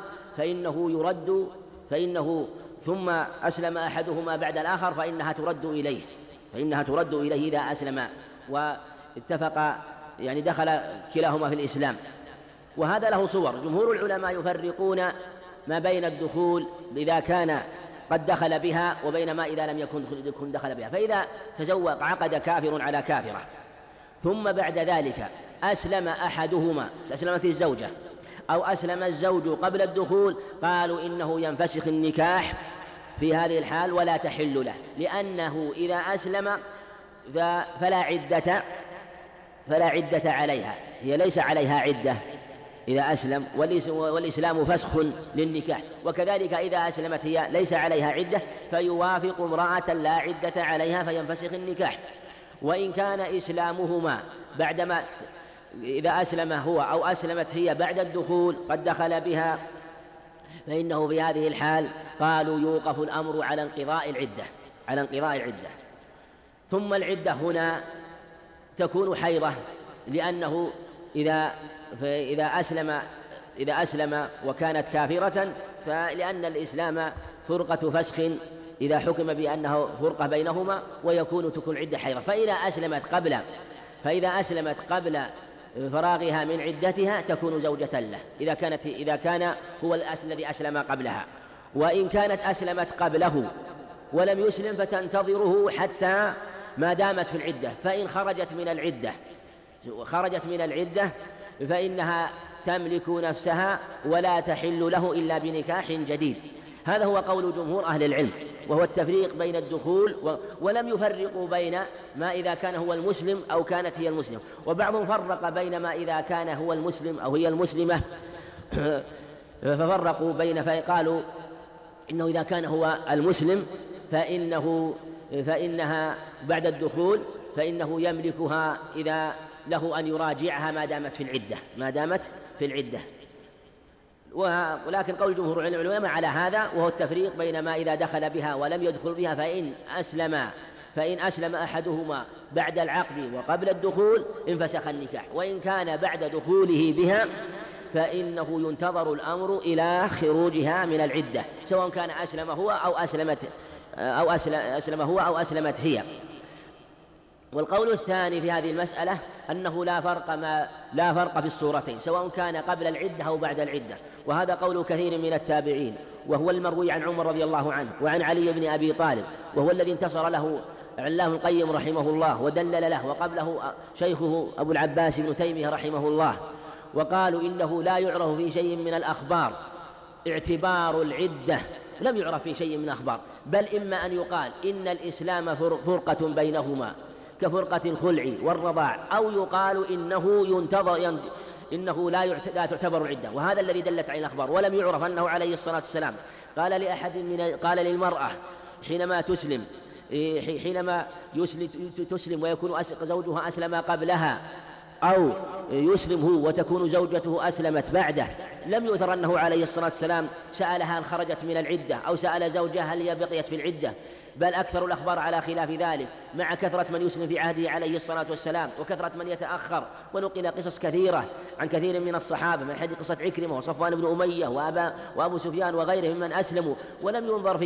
فإنه ثم أسلم أحدهما بعد الآخر فإنها ترد إليه إذا أسلم واتفق، يعني دخل كلاهما في الإسلام. وهذا له صور. جمهور العلماء يفرقون ما بين الدخول إذا كان قد دخل بها وبين ما إذا لم يكن دخل بها. فإذا تزوج عقد كافر على كافرة ثم بعد ذلك أسلم أحدهما، أسلمت الزوجة أو أسلم الزوج قبل الدخول، قالوا إنه ينفسخ النكاح في هذه الحال ولا تحل له، لأنه إذا أسلم فلا عدة عليها، هي ليس عليها عدة إذا أسلم، والإسلام فسخ للنكاح. وكذلك إذا أسلمت هي ليس عليها عدة فيوافق امرأة لا عدة عليها فينفسخ النكاح. وإن كان إسلامهما بعدما إذا أسلم هو أو أسلمت هي بعد الدخول قد دخل بها، فإنه في هذه الحال قالوا يوقف الأمر على انقضاء العدة. ثم العدة هنا تكون حيضة، لأنه إذا أسلم وكانت كافرة، فلأن الإسلام فرقة فسخ إذا حكم بأنه فرقة بينهما، تكون عدة حيضة. فإذا أسلمت قبل فراغها من عدتها تكون زوجة له إذا كان هو الذي أسلم قبلها. وإن كانت أسلمت قبله ولم يسلم فتنتظره حتى ما دامت في العدة، فإن خرجت من العدة فإنها تملك نفسها ولا تحل له إلا بنكاح جديد. هذا هو قول جمهور أهل العلم، وهو التفريق بين الدخول، ولم يفرقوا بين ما إذا كان هو المسلم أو كانت هي المسلمة. وبعضهم فرق بين ما إذا كان هو المسلم أو هي المسلمة ففرقوا فقالوا إنه إذا كان هو المسلم فإنها بعد الدخول فإنه يملكها إذا له أن يراجعها ما دامت في العدة. ولكن قول جمهور العلماء على هذا، وهو التفريق بين ما إذا دخل بها ولم يدخل بها، فإن أسلم أحدهما بعد العقد وقبل الدخول انفسخ النكاح، وإن كان بعد دخوله بها فإنه ينتظر الأمر إلى خروجها من العدة، سواء كان أسلم هو أو أسلمت هي. والقول الثاني في هذه المسألة أنه لا فرق في الصورتين، سواء كان قبل العدة أو بعد العدة، وهذا قول كثير من التابعين، وهو المروي عن عمر رضي الله عنه وعن علي بن أبي طالب، وهو الذي انتصر له علامة القيم رحمه الله ودلل له، وقبله شيخه أبو العباس بن تيمية رحمه الله. وقالوا إنه لا يعرف في شيء من الأخبار اعتبار العدة، لم يعرف في شيء من الأخبار، بل إما أن يقال إن الإسلام فرقة بينهما كفرقة الخلع والرضاع، أو يقال إنه لا تعتبر العدة. وهذا الذي دلت عليه الأخبار. ولم يعرف أنه عليه الصلاة والسلام قال للمرأة حينما تسلم ويكون زوجها أسلم قبلها، أو يسلم هو وتكون زوجته أسلمت بعده، لم يؤثر أنه عليه الصلاة والسلام سألها هل خرجت من العدة أو سأل زوجها هل هي بقيت في العدة، بل أكثر الأخبار على خلاف ذلك، مع كثرة من يسلم في عهده عليه الصلاة والسلام وكثرة من يتأخر. ونقل قصص كثيرة عن كثير من الصحابة، من حديث قصة عكرمة وصفوان بن أمية وأبو سفيان وغيرهم ممن أسلموا ولم ينظر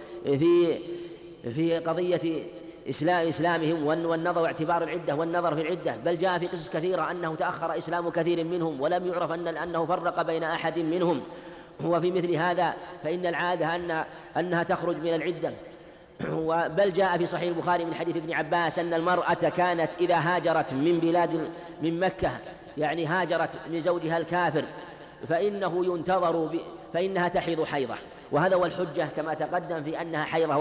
في قضية إسلامهم والنظر واعتبار العدة والنظر في العدة، بل جاء في قصص كثيرة أنه تأخر إسلام كثير منهم ولم يعرف أنه فرق بين أحد منهم. وفي مثل هذا فإن العادة أنها تخرج من العدة. بل جاء في صحيح البخاري من حديث ابن عباس أن المرأة كانت إذا هاجرت من مكة، يعني هاجرت لزوجها الكافر، فإنها تحيض حيضة، وهذا هو الحجة كما تقدم في أنها حيضة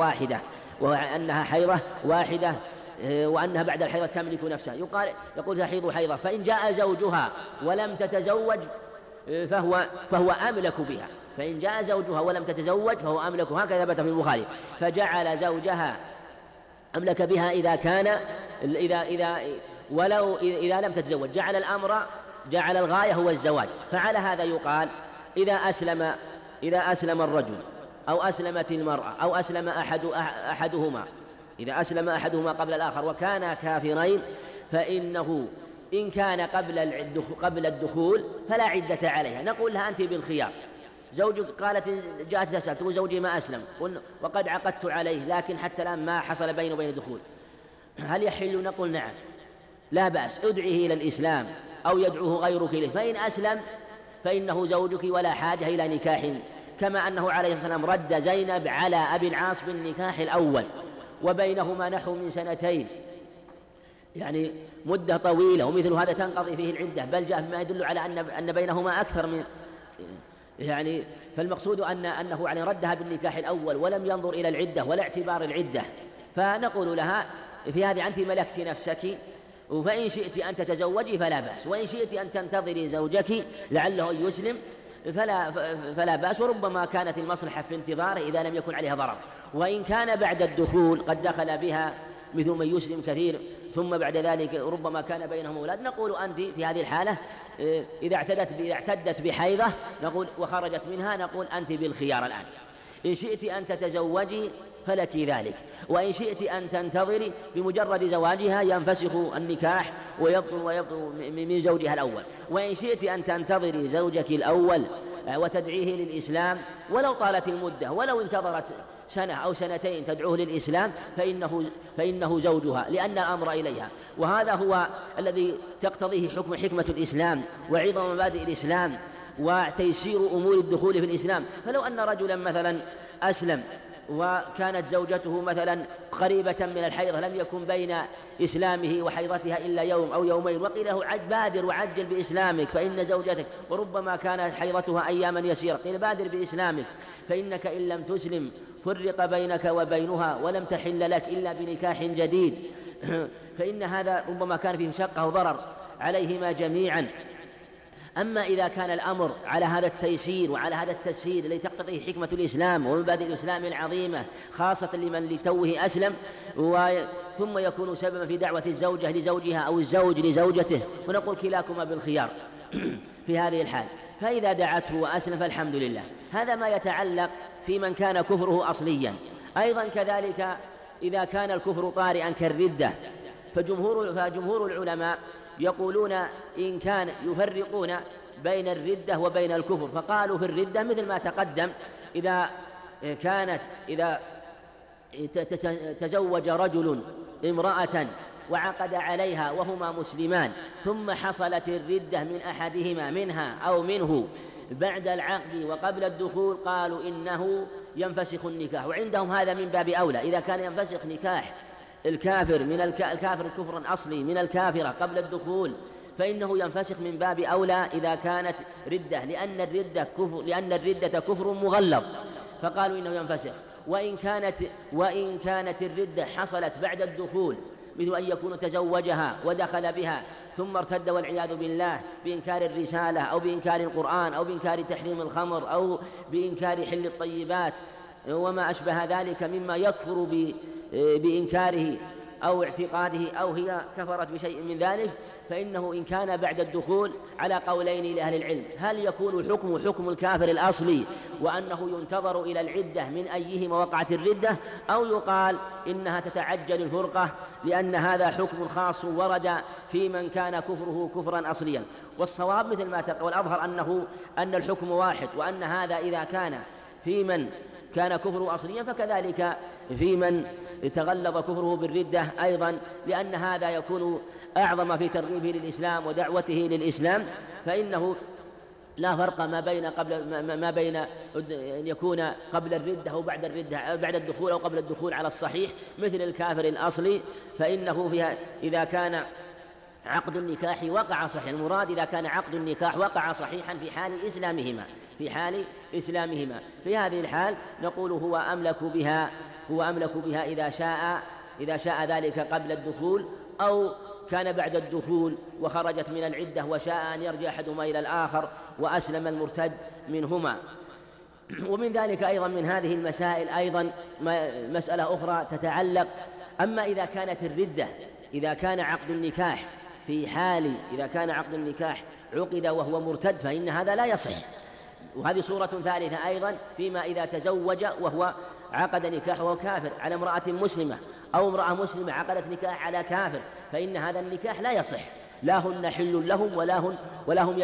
واحدة وأنها بعد الحيضة تملك نفسها. يقول تحيض حيضة، فإن جاء زوجها ولم تتزوج فهو أملك بها، فإن جاء زوجها ولم تتزوج فهو أملك، هكذا ثبت في البخاري. فجعل زوجها أملك بها إذا لم تتزوج، جعل الغاية هو الزواج. فعلى هذا يقال إذا أسلم الرجل أو أسلمت المرأة أو أسلم أحدهما، إذا أسلم أحدهما قبل الآخر وكانا كافرين، فإنه إن كان قبل الدخول فلا عدة عليها، نقول لها أنت بالخيار. زوجك قالت جاءت تسأل تقول زوجي ما أسلم وقد عقدت عليه لكن حتى الآن ما حصل بينه وبين الدخول، هل يحل؟ نقول نعم لا بأس، ادعيه إلى الإسلام أو يدعوه غيرك إليه، فإن أسلم فإنه زوجك ولا حاجة إلى نكاح، كما أنه عليه الصلاة والسلام رد زينب على أبي العاص بالنكاح الأول وبينهما نحو من 2 يعني مدة طويلة، ومثل هذا تنقضي فيه العدة، بل جاء ما يدل على أن بينهما أكثر من فالمقصود أنه ردها بالنكاح الأول ولم ينظر إلى العدة ولا اعتبار العدة. فنقول لها في هذه أنت ملكت نفسك، فإن شئت أن تتزوجي فلا بأس، وإن شئت أن تنتظري زوجك لعله يسلم فلا بأس، وربما كانت المصلحة في انتظاره إذا لم يكن عليها ضرر. وإن كان بعد الدخول قد دخل بها مثل من يسلم كثير ثم بعد ذلك ربما كان بينهم أولاد، نقول أنت في هذه الحالة إذا اعتدت بحيضة نقول وخرجت منها، نقول أنت بالخيار الآن، إن شئت أن تتزوجي فلك ذلك، وإن شئت أن تنتظري بمجرد زواجها ينفسخ النكاح ويبطل من زوجها الأول، وإن شئت أن تنتظري زوجك الأول وتدعيه للإسلام ولو طالت المدة، ولو انتظرت 1 أو 2 تدعوه للإسلام فإنه زوجها، لأن الأمر إليها. وهذا هو الذي تقتضيه حكمة الإسلام وعظم مبادئ الإسلام وتيسير أمور الدخول في الإسلام. فلو أن رجلا مثلا أسلم وكانت زوجته مثلا قريبة من الحيضة، لم يكن بين إسلامه وحيضتها إلا يوم أو يومين، وقيل له بادر وعجل بإسلامك فإن زوجتك، وربما كانت حيضتها أياما يسيرة، قيل بادر بإسلامك فإنك إن لم تسلم فرق بينك وبينها ولم تحل لك إلا بنكاح جديد، فإن هذا ربما كان فيه مشقة وضرر عليهما جميعا. أما إذا كان الأمر على هذا التيسير وعلى هذا التسهيل الذي تقتضيه حكمة الإسلام ومبادئ الإسلام العظيمة، خاصة لمن لتوه أسلم ثم يكون سببا في دعوة الزوجة لزوجها أو الزوج لزوجته، ونقول كلاكما بالخيار في هذه الحال. فإذا دعته وأسلم فالحمد لله. هذا ما يتعلق في من كان كفره أصليا. أيضا كذلك إذا كان الكفر طارئا كالردة، فجمهور العلماء يقولون إن كان يفرقون بين الردة وبين الكفر، فقالوا في الردة مثل ما تقدم، إذا تزوج رجل امرأة وعقد عليها وهما مسلمان ثم حصلت الردة من أحدهما منها أو منه بعد العقد وقبل الدخول، قالوا إنه ينفسخ النكاح. وعندهم هذا من باب أولى، إذا كان ينفسخ نكاح الكافر الكافر كفرا أصلي من الكافرة قبل الدخول فإنه ينفسخ من باب أولى إذا كانت ردة، لأن الردة كفر مغلظ، فقالوا إنه ينفسخ. وإن كانت الردة حصلت بعد الدخول، مثل أن يكون تزوجها ودخل بها ثم ارتد والعياذ بالله بإنكار الرسالة أو بإنكار القرآن أو بإنكار تحريم الخمر أو بإنكار حل الطيبات وما أشبه ذلك مما يكفر بإنكاره أو اعتقاده، أو هي كفرت بشيء من ذلك، فإنه إن كان بعد الدخول على قولين لأهل العلم، هل يكون حكم الكافر الأصلي وأنه ينتظر إلى العدة من أيهما وقعت الردة، أو يقال إنها تتعجل الفرقة لأن هذا حكم خاص ورد في من كان كفره كفرا أصليا. والصواب مثل ما تقول، والأظهر أن الحكم واحد، وأن هذا إذا كان في من كان كفره أصليا فكذلك في من تغلظ كفره بالردة أيضا، لأن هذا يكون أعظم في ترغيبه للإسلام ودعوته للإسلام، فإنه لا فرق ما بين أن يكون قبل الردة أو بعد الردة، بعد الدخول أو قبل الدخول على الصحيح مثل الكافر الأصلي، فإنه فيها إذا كان عقد النكاح وقع صحيحا، المراد إذا كان عقد النكاح وقع صحيحا في حال إسلامهما، في هذه الحال نقول هو أملك بها إذا شاء ذلك قبل الدخول، أو كان بعد الدخول وخرجت من العدة وشاء أن يرجع أحدهما إلى الآخر وأسلم المرتد منهما. ومن ذلك أيضا من هذه المسائل أيضا مسألة أخرى تتعلق، أما إذا كانت الردة إذا كان عقد النكاح عقد وهو مرتد فإن هذا لا يصح. وهذه صورة ثالثة أيضا فيما إذا تزوج وهو عقد نكاح وهو كافر على امرأة مسلمة، أو امرأة مسلمة عقدت نكاح على كافر، فإن هذا النكاح لا يصح، لا هن حل لهم ولا هم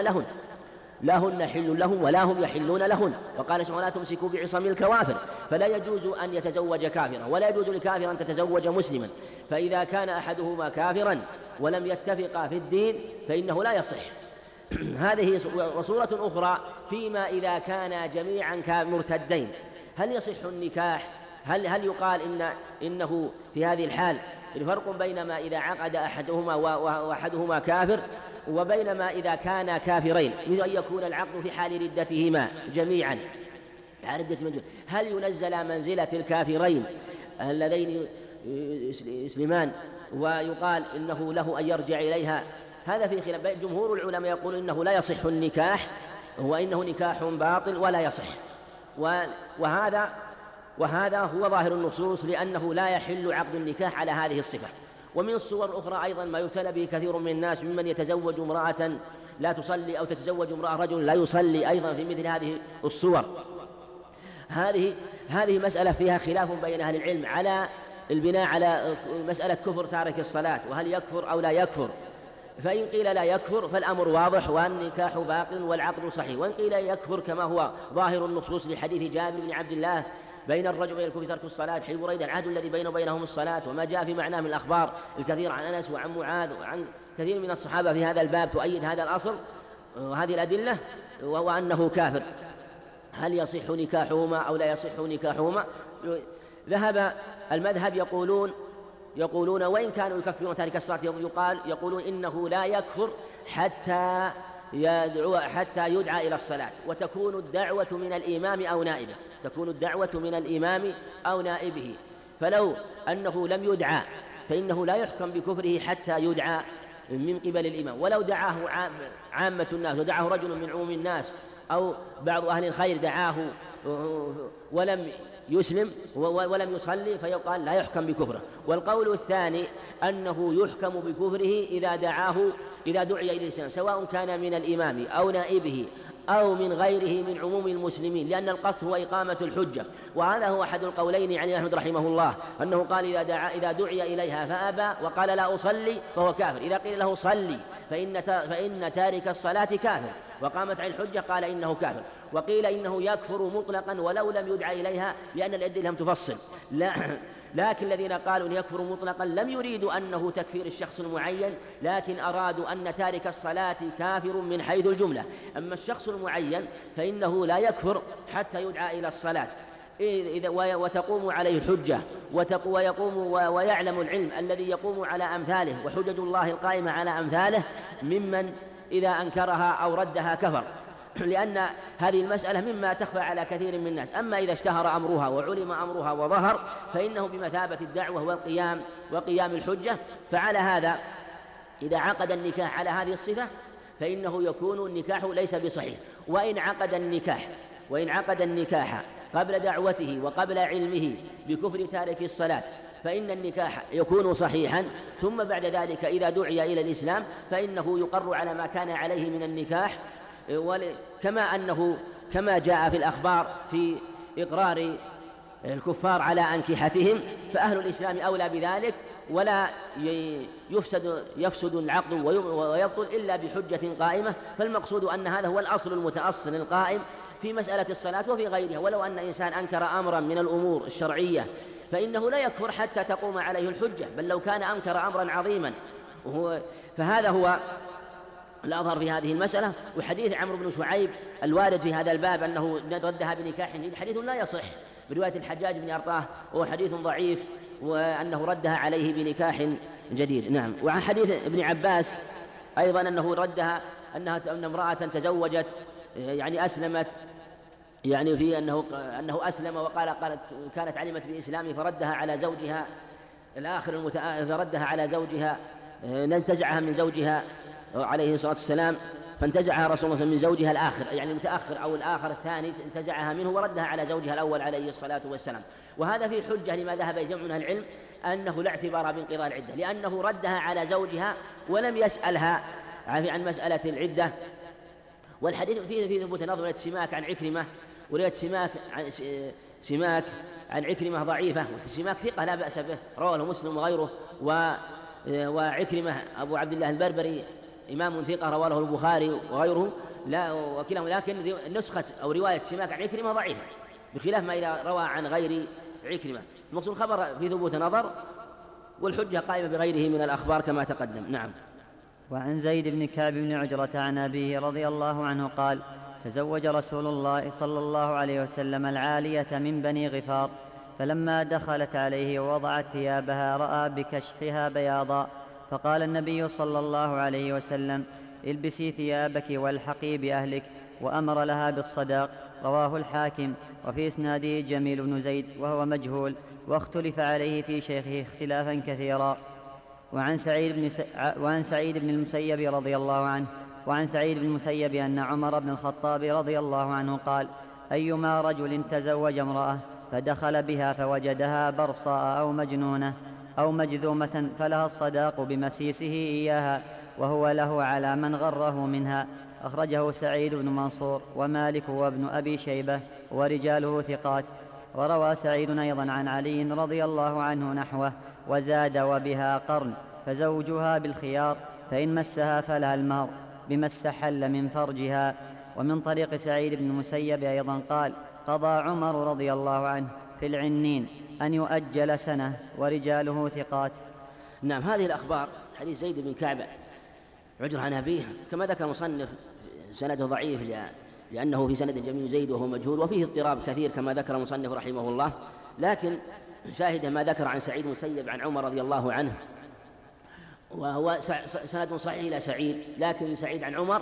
يحلون لهن. وقال سبحانه: لا تمسكوا بعصم الكوافر، فلا يجوز أن يتزوج كافرا ولا يجوز لكافر أن تتزوج مسلما، فإذا كان أحدهما كافرا ولم يتفقا في الدين فإنه لا يصح. هذه وصورة أخرى فيما إذا كانا جميعا مرتدين، هل يصح النكاح؟ هل يقال إنه في هذه الحال الفرق بين ما إذا عقد أحدهما وأحدهما كافر وبينما إذا كانا كافرين، مثل أن يكون العقد في حال ردتهما جميعا، هل ينزل منزلة الكافرين اللذين يسلمان ويقال إنه له أن يرجع إليها؟ هذا في خلاف. جمهور العلماء يقول إنه لا يصح النكاح، وإنه نكاح باطل ولا يصح، وهذا هو ظاهر النصوص، لأنه لا يحل عقد النكاح على هذه الصفة. ومن الصور الأخرى أيضا ما يبتلى به كثير من الناس ممن يتزوج امرأة لا تصلي، أو تتزوج امرأة رجل لا يصلي أيضا في مثل هذه الصور. هذه مسألة فيها خلاف بين أهل العلم على البناء على مسألة كفر تارك الصلاة، وهل يكفر أو لا يكفر. فإن قيل لا يكفر فالأمر واضح والنكاح باق والعقد صحيح، وإن قيل يكفر كما هو ظاهر النصوص لحديث جابر بن عبد الله: بين الرجل وبين الكفر ترك الصلاة، حين بريد العهد الذي بينه وبينهم الصلاة، وما جاء في معناه من الأخبار الكثير عن أنس وعن معاذ وعن كثير من الصحابة في هذا الباب تؤيد هذا الأصل وهذه الأدلة، وهو أنه كافر. هل يصح نكاحهما أو لا يصح نكاحهما؟ ذهب المذهب يقولون وإن كانوا يكفرون تارك الصلاة يقولون إنه لا يكفر حتى يدعى إلى الصلاة، وتكون الدعوة من الإمام أو نائبه، فلو أنه لم يدعى فإنه لا يحكم بكفره حتى يدعى من قبل الإمام. ولو دعاه عامة الناس، ودعاه رجل من عموم الناس أو بعض أهل الخير دعاه ولم يسلم ولم يصلي فيقال لا يحكم بكفره. والقول الثاني أنه يحكم بكفره إذا دعي إلى الإسلام، سواء كان من الإمام أو نائبه أو من غيره من عموم المسلمين، لأن القصد هو إقامة الحجة. وهذا هو أحد القولين عن أحمد رحمه الله، أنه قال إذا دعي إليها فأبى وقال لا أصلي فهو كافر. إذا قيل له صلي فإن تارك الصلاة كافر، وقامت عن الحجة قال إنه كافر. وقيل إنه يكفر مطلقا ولو لم يدعى إليها، لأن الأدلة لم تفصل. لكن الذين قالوا إن يكفر مطلقا لم يريدوا أنه تكفير الشخص المعين، لكن أرادوا أن تارك الصلاة كافر من حيث الجملة. أما الشخص المعين فإنه لا يكفر حتى يدعى إلى الصلاة وتقوم عليه الحجة ويعلم العلم الذي يقوم على أمثاله، وحجج الله القائمة على أمثاله ممن إذا أنكرها أو ردها كفر، لأن هذه المسألة مما تخفى على كثير من الناس. أما إذا اشتهر أمرها وعلم أمرها وظهر فإنه بمثابة الدعوة وقيام الحجة. فعلى هذا إذا عقد النكاح على هذه الصفة فإنه يكون النكاح ليس بصحيح. وإن عقد النكاح قبل دعوته وقبل علمه بكفر تارك الصلاة فإن النكاح يكون صحيحا، ثم بعد ذلك إذا دعي إلى الإسلام فإنه يقر على ما كان عليه من النكاح، كما جاء في الأخبار في إقرار الكفار على أنكحتهم، فأهل الإسلام أولى بذلك، ولا يفسد العقد ويبطل إلا بحجة قائمة. فالمقصود أن هذا هو الأصل المتأصل القائم في مسألة الصلاة وفي غيرها. ولو أن إنسان أنكر أمرا من الأمور الشرعية فإنه لا يكفر حتى تقوم عليه الحجة، بل لو كان أنكر أمرا عظيما. فهذا هو الأظهر في هذه المسألة. وحديث عمرو بن شعيب الوارد في هذا الباب أنه ردها بنكاح جديد حديث لا يصح، برواية الحجاج بن أرطاه، وهو حديث ضعيف، وأنه ردها عليه بنكاح جديد. نعم. وعن حديث ابن عباس أيضا أنه ردها أن امرأة تزوجت يعني أسلمت، يعني في أنه أسلم قالت كانت علمت بالإسلام فردها على زوجها الآخر فردها على زوجها، انتزعها من زوجها عليه الصلاة والسلام، فانتزعها رسول الله من زوجها الآخر، يعني المتأخر أو الآخر الثاني انتزعها منه وردها على زوجها الأول عليه الصلاة والسلام. وهذا في حجة لما ذهب جمع من العلم أنه لا اعتبار بانقضاء العدة، لأنه ردها على زوجها ولم يسألها عن مسألة العدة. والحديث فيه ثبوت نظر رواية سماك عن عكرمة، ورواية سماك عن عكرمة ضعيفة، وفي سماك ثقة لا بأس به، رواه مسلم وغيره. وعكرمة أبو عبد الله البربري إمام ثقة رواه له البخاري وغيره، لا وكلاهما، لكن نسخة أو رواية سماك عن عكرمة ضعيفة بخلاف ما إذا روى عن غير عكرمة. المقصود خبر في ثبوت نظر، والحجة قائمة بغيره من الأخبار كما تقدم. نعم.
وعن زيد بن كعب بن عجرة عن أبيه رضي الله عنه قال: تزوج رسول الله صلى الله عليه وسلم العالية من بني غفار، فلما دخلت عليه ووضعت ثيابها رأى بكشحها بياضا، فقال النبي صلى الله عليه وسلم: البسي ثيابك والحقي بأهلك، وأمر لها بالصداق. رواه الحاكم. وفي إسناده جميل بن زيد وهو مجهول، واختلف عليه في شيخه اختلافا كثيرا. وعن سعيد بن المسيب رضي الله عنه وعن سعيد بن المسيب أن عمر بن الخطاب رضي الله عنه قال: أيما رجل تزوج امرأة فدخل بها فوجدها برصاء أو مجنونة أو مجذومة فلها الصداق بمسيسه إياها، وهو له على من غره منها. أخرجه سعيد بن منصور ومالك وابن أبي شيبة ورجاله ثقات. وروى سعيد أيضا عن علي رضي الله عنه نحوه وزاد: وبها قرن، فزوجها بالخيار، فإن مسها فلها المهر بما استحل من فرجها. ومن طريق سعيد بن المسيب أيضا قال: قضى عمر رضي الله عنه في العنين أن يؤجل سنة، ورجاله ثقات.
نعم. هذه الأخبار حديث زيد بن كعب عجر عن أبيه كما ذكر مصنف سنده ضعيف لأنه في سند جميل زيد وهو مجهول، وفيه اضطراب كثير كما ذكر مصنف رحمه الله، لكن شاهد ما ذكر عن سعيد المسيب عن عمر رضي الله عنه، وهو سند صحيح إلى سعيد، لكن سعيد عن عمر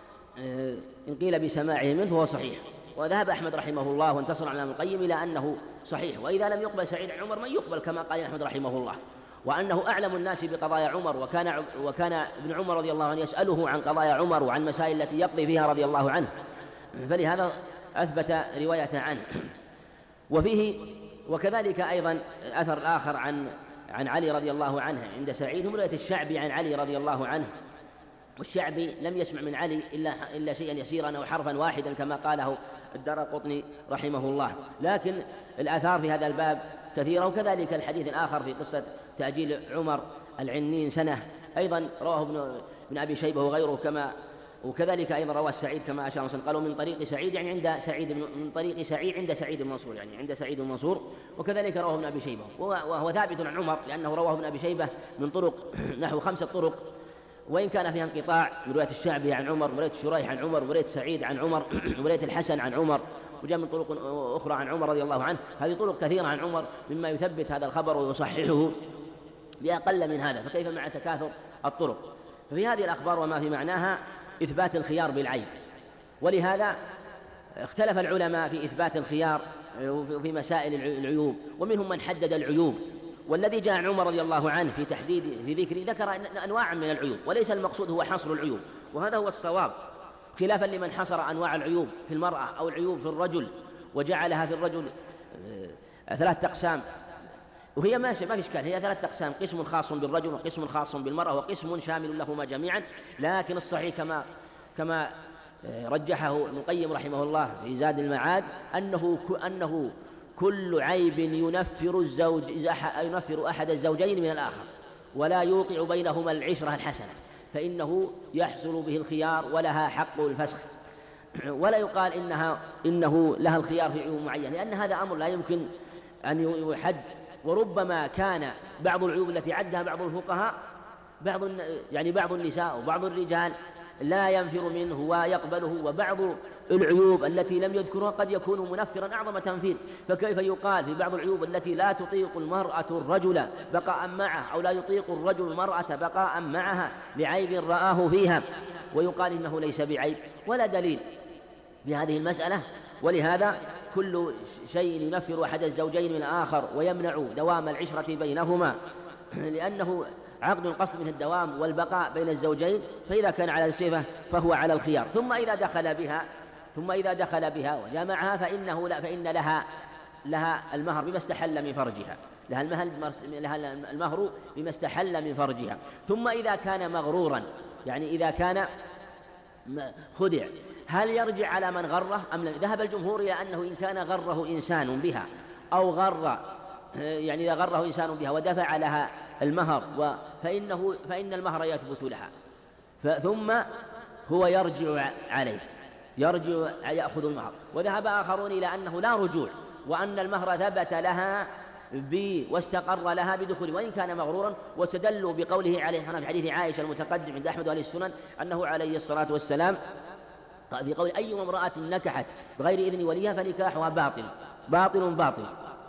إن قيل بسماعه منه فهو صحيح. وذهب أحمد رحمه الله وانتصر على ابن القيم إلى أنه صحيح، وإذا لم يقبل سعيد عن عمر من يقبل كما قال أحمد رحمه الله، وأنه أعلم الناس بقضايا عمر، وكان ابن عمر رضي الله عنه يسأله عن قضايا عمر وعن مسائل التي يقضي فيها رضي الله عنه، فلهذا أثبت روايته عنه. وكذلك أيضا الأثر الآخر عن علي رضي الله عنه عند سعيد هم رواية الشعبي عن علي رضي الله عنه، والشعبي لم يسمع من علي إلا شيئا يسيرا أو حرفا واحدا كما قاله الدارقطني رحمه الله، لكن الآثار في هذا الباب كثيرة. وكذلك الحديث الآخر في قصة تأجيل عمر العنين سنة أيضا رواه ابن أبي شيبة وغيره، وكذلك أيضا رواه سعيد كما أشار قالوا من طريق سعيد، يعني من طريق سعيد عند سعيد المنصور، يعني عند سعيد المنصور، وكذلك رواه ابن أبي شيبة، وهو ثابت عن عمر لأنه رواه ابن أبي شيبة من طرق نحو 5 طرق، وإن كان فيها انقطاع من رواية الشعبي عن عمر، ورواية شريح عن عمر، ورواية سعيد عن عمر، ورواية الحسن عن عمر، وجاء من طرق أخرى عن عمر رضي الله عنه. هذه طرق كثيرة عن عمر مما يثبت هذا الخبر ويصححه بأقل من هذا، فكيف مع تكاثر الطرق؟ ففي هذه الأخبار وما في معناها إثبات الخيار بالعيب، ولهذا اختلف العلماء في إثبات الخيار في مسائل العيوب، ومنهم من حدد العيوب، والذي جاء عن عمر رضي الله عنه في ذكر أنواع من العيوب، وليس المقصود هو حصر العيوب، وهذا هو الصواب، خلافا لمن حصر أنواع العيوب في المرأة أو العيوب في الرجل وجعلها في الرجل 3 أقسام: وهي ما في إشكال، هي 3 أقسام: قسم خاص بالرجل وقسم خاص بالمرأة وقسم شامل لهما جميعا. لكن الصحيح كما رجحه ابن القيم رحمه الله في زاد المعاد أنه كل عيب ينفر أحد الزوجين من الآخر ولا يوقع بينهما العشرة الحسنة، فإنه يحصل به الخيار ولها حق الفسخ. ولا يقال إنه لها الخيار في عيوب معينة، لأن هذا أمر لا يمكن أن يحد. وربما كان بعض العيوب التي عدها بعض الفقهاء بعض النساء وبعض الرجال لا ينفر منه ويقبله، وبعض العيوب التي لم يذكرها قد يكون منفرا أعظم تنفير. فكيف يقال في بعض العيوب التي لا تطيق المرأة الرجل بقاء معه، أو لا يطيق الرجل المرأة بقاء معها لعيب رآه فيها، ويقال إنه ليس بعيب؟ ولا دليل بهذه المسألة. ولهذا كل شيء ينفر أحد الزوجين من الآخر ويمنع دوام العشرة بينهما، لأنه عقد القصد منه الدوام والبقاء بين الزوجين، فإذا كان على الصفة فهو على الخيار. ثم إذا دخل بها وجامعها فإن لها المهر بما استحل من فرجها، لها المهر بما استحل من فرجها. ثم إذا كان مغرورا، يعني إذا كان خدع، هل يرجع على من غره أم لا؟ ذهب الجمهور إلى أنه إن كان غره إنسان بها أو إذا غره إنسان بها ودفع لها المهر فإن المهر يثبت لها، ثم هو يرجع عليه، يأخذ المهر. وذهب آخرون إلى أنه لا رجوع، وأن المهر ثبت لها واستقر لها بدخول وإن كان مغرورا، واستدلوا بقوله عليه الصلاة والسلام في حديث عائشة المتقدم عند أحمد وأهل السنن أنه عليه الصلاة والسلام في قول: أي امرأة نكحت بغير إذن وليها فنكاحها باطل.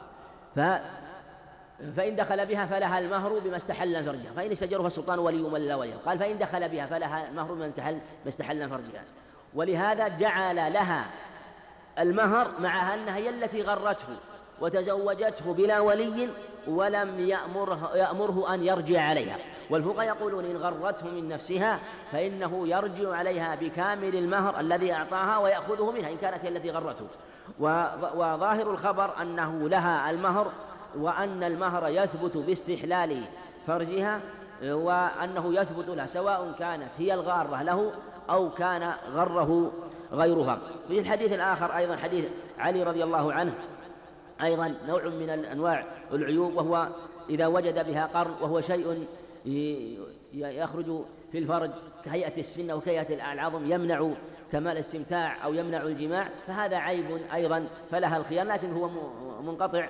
فإن دخل بها فلها المهر بما استحل من فرجها، فإن استجره فالسلطان ولي من لا ولي. قال: فإن دخل بها فلها المهر بما استحل من فرجها. ولهذا جعل لها المهر مع أنها هي التي غرته وتزوجته بلا ولي ولم يأمره أن يرجع عليها. والفقهاء يقولون: إن غرته من نفسها فإنه يرجع عليها بكامل المهر الذي أعطاها ويأخذه منها إن كانت هي التي غرته. وظاهر الخبر أنه لها المهر، وأن المهر يثبت باستحلال فرجها، وأنه يثبت لها سواء كانت هي الغارة له أو كان غره غيرها. في الحديث الآخر أيضا حديث علي رضي الله عنه أيضا نوع من أنواع العيوب، وهو إذا وجد بها قرن، وهو شيء يخرج في الفرج كهيئة السن وكهيئة العظم، يمنع كمال الاستمتاع أو يمنع الجماع، فهذا عيب أيضا فلها الخيار، لكن هو منقطع.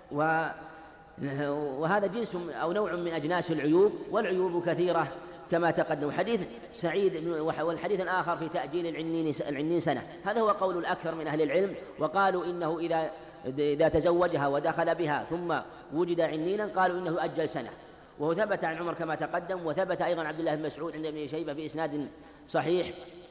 وهذا جنس أو نوع من أجناس العيوب، والعيوب كثيرة كما تقدم. حديث سعيد والحديث الآخر في تأجيل العنين سنة، هذا هو قول الأكثر من أهل العلم، وقالوا إنه إذا تزوجها ودخل بها ثم وجد عنينا قالوا إنه يؤجل سنة. وهو ثبت عن عمر كما تقدم، وثبت أيضا عبد الله بن مسعود عند ابن شيبة بإسناد صحيح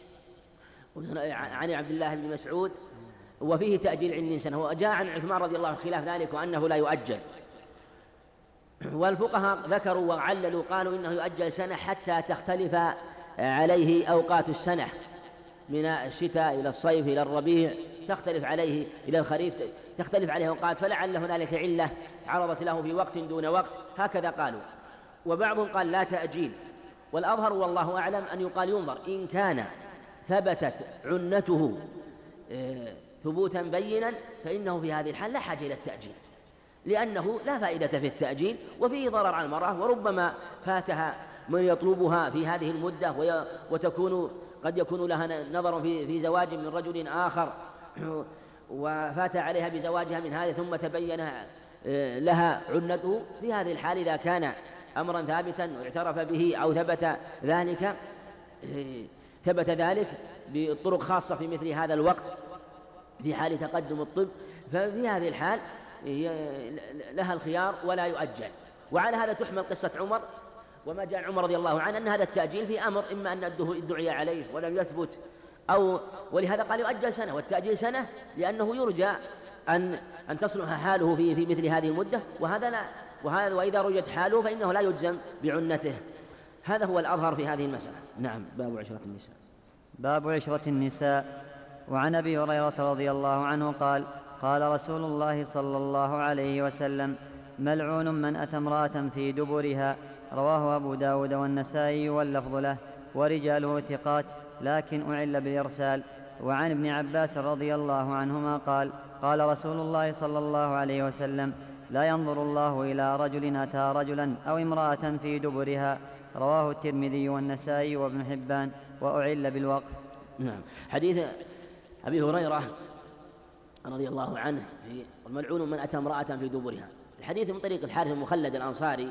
عن عبد الله بن مسعود، وفيه تأجيل عنين سنة. وجاء عن عثمان رضي الله عنه خلاف ذلك وأنه لا يؤجل. والفقهاء ذكروا وعللوا قالوا إنه يؤجل سنة حتى تختلف عليه أوقات السنة، من الشتاء إلى الصيف إلى الربيع تختلف عليه، إلى الخريف تختلف عليه أوقات، فلعل هنالك علة عرضت له في وقت دون وقت، هكذا قالوا. وبعضهم قال لا تأجيل، والأظهر والله أعلم أن يقال ينظر، إن كان ثبتت عنته ثبوتا بينا فإنه في هذه الحال لا حاجة إلى التأجيل، لأنه لا فائدة في التأجيل وفيه ضرر على المرأة، وربما فاتها من يطلبها في هذه المدة قد يكون لها نظر في زواج من رجل آخر وفات عليها بزواجها من هذا ثم تبين لها عنته. في هذه الحال إذا كان أمرا ثابتا واعترف به أو ثبت ذلك بطرق خاصة في مثل هذا الوقت في حال تقدم الطب، ففي هذه الحال لها الخيار ولا يؤجل. وعلى هذا تحمل قصة عمر وما جاء عمر رضي الله عنه أن هذا التأجيل في أمر إما أن ادعي عليه ولم يثبت ولهذا قال يؤجل سنة، والتأجيل سنة لأنه يرجى أن تصلح حاله في مثل هذه المدة، وهذا وإذا رجت حاله فإنه لا يجزم بعنته. هذا هو الأظهر في هذه المسألة. نعم.
باب عشرة النساء. وعن أبي هريرة رضي الله عنه قال: قال رسول الله صلى الله عليه وسلم: ملعون من أتى امرأة في دبرها. رواه أبو داود والنسائي واللفظ له، ورجاله ثقات، لكن أعل بالإرسال. وعن ابن عباس رضي الله عنهما قال: قال رسول الله صلى الله عليه وسلم: لا ينظر الله إلى رجل أتى رجلا أو امرأة في دبرها. رواه الترمذي والنسائي وابن حبان، وأعل بالوقف.
نعم. حديث أبي هريرة رضي الله عنه في الملعون من أتى امرأة في دبرها. الحديث من طريق الحارث المخلد الأنصاري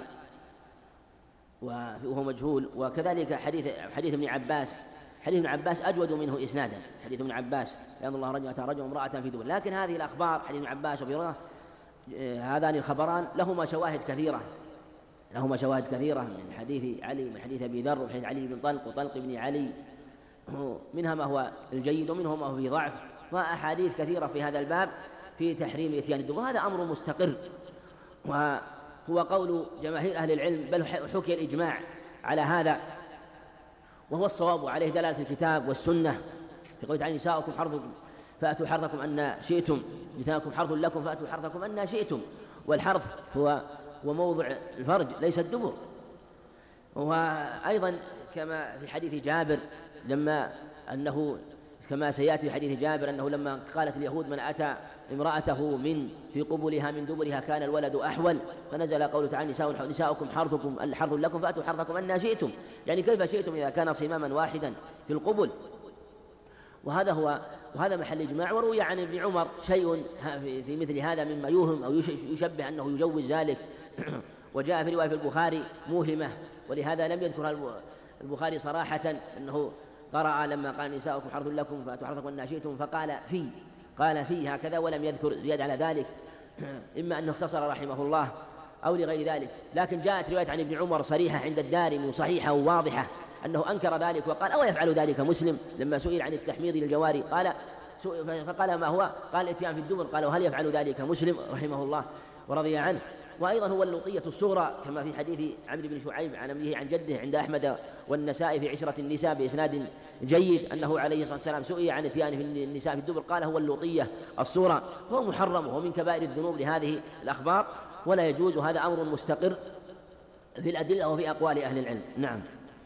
وهو مجهول. وكذلك حديث ابن عباس، حديث ابن عباس أجود منه إسنادا. حديث ابن عباس: لا ينظر الله رجل أتى رجل امرأة في دبر. لكن هذه الأخبار، حديث ابن عباس وابي هريرة، هذان الخبران لهما شواهد كثيرة من حديث علي، من حديث أبي ذر، وحديث علي بن طلق وطلق بن علي، منها ما هو الجيد ومنه ما هو فيه ضعف، وأحاديث كثيرة في هذا الباب في تحريم إتيان الدبر. هذا أمر مستقر، وهو قول جماهير أهل العلم، بل حكي الإجماع على هذا، وهو الصواب، وعليه دلالة الكتاب والسنة في قوله تعالى: نساؤكم حرث فأتوا حرثكم أن شئتم، نساؤكم حرث لكم فأتوا حرثكم أن شئتم. والحرث هو موضع الفرج ليس الدبر. وأيضا كما في حديث جابر، كما سيأتي في حديث جابر أنه لما قالت اليهود: من أتى امرأته في قبلها من دبرها كان الولد أحول، فنزل قوله تعالى: نساؤكم حرث لكم فأتوا حرثكم أن شئتم، يعني كيف شئتم إذا كان صماما واحدا في القبل. وهذا محل إجماع. وروي عن ابن عمر شيء في مثل هذا مما يوهم أو يشبه أنه يجوز ذلك وجاء في رواية في البخاري موهمة، ولهذا لم يذكر البخاري صراحة أنه قرأ لما قال: نساؤكم حرث لكم فأتوا حرثكم أن شئتم، قال في هكذا، ولم يذكر زيادة على ذلك، إما أنه اختصر رحمه الله أو لغير ذلك. لكن جاءت رواية عن ابن عمر صريحة عند الدارمي صحيحة وواضحة أنه أنكر ذلك وقال: أو يفعل ذلك مسلم؟ لما سئل عن التحميض للجواري فقال: ما هو؟ قال: الاتيان في الدبر. قال: وهل يفعل ذلك مسلم رحمه الله ورضي عنه؟ وأيضا هو اللوطية الصغرى، كما في حديث عمرو بن شعيب عن أبيه عن جده عند أحمد والنسائي في عشرة النساء بإسناد جيد، أنه عليه الصلاة والسلام سئل عن اتيان في النساء في الدبر قال: هو اللوطية الصغرى. هو محرم وهو من كبائر الذنوب لهذه الأخبار، ولا يجوز، وهذا أمر مستقر في الأدلة وفي أقوال أهل العلم. نعم.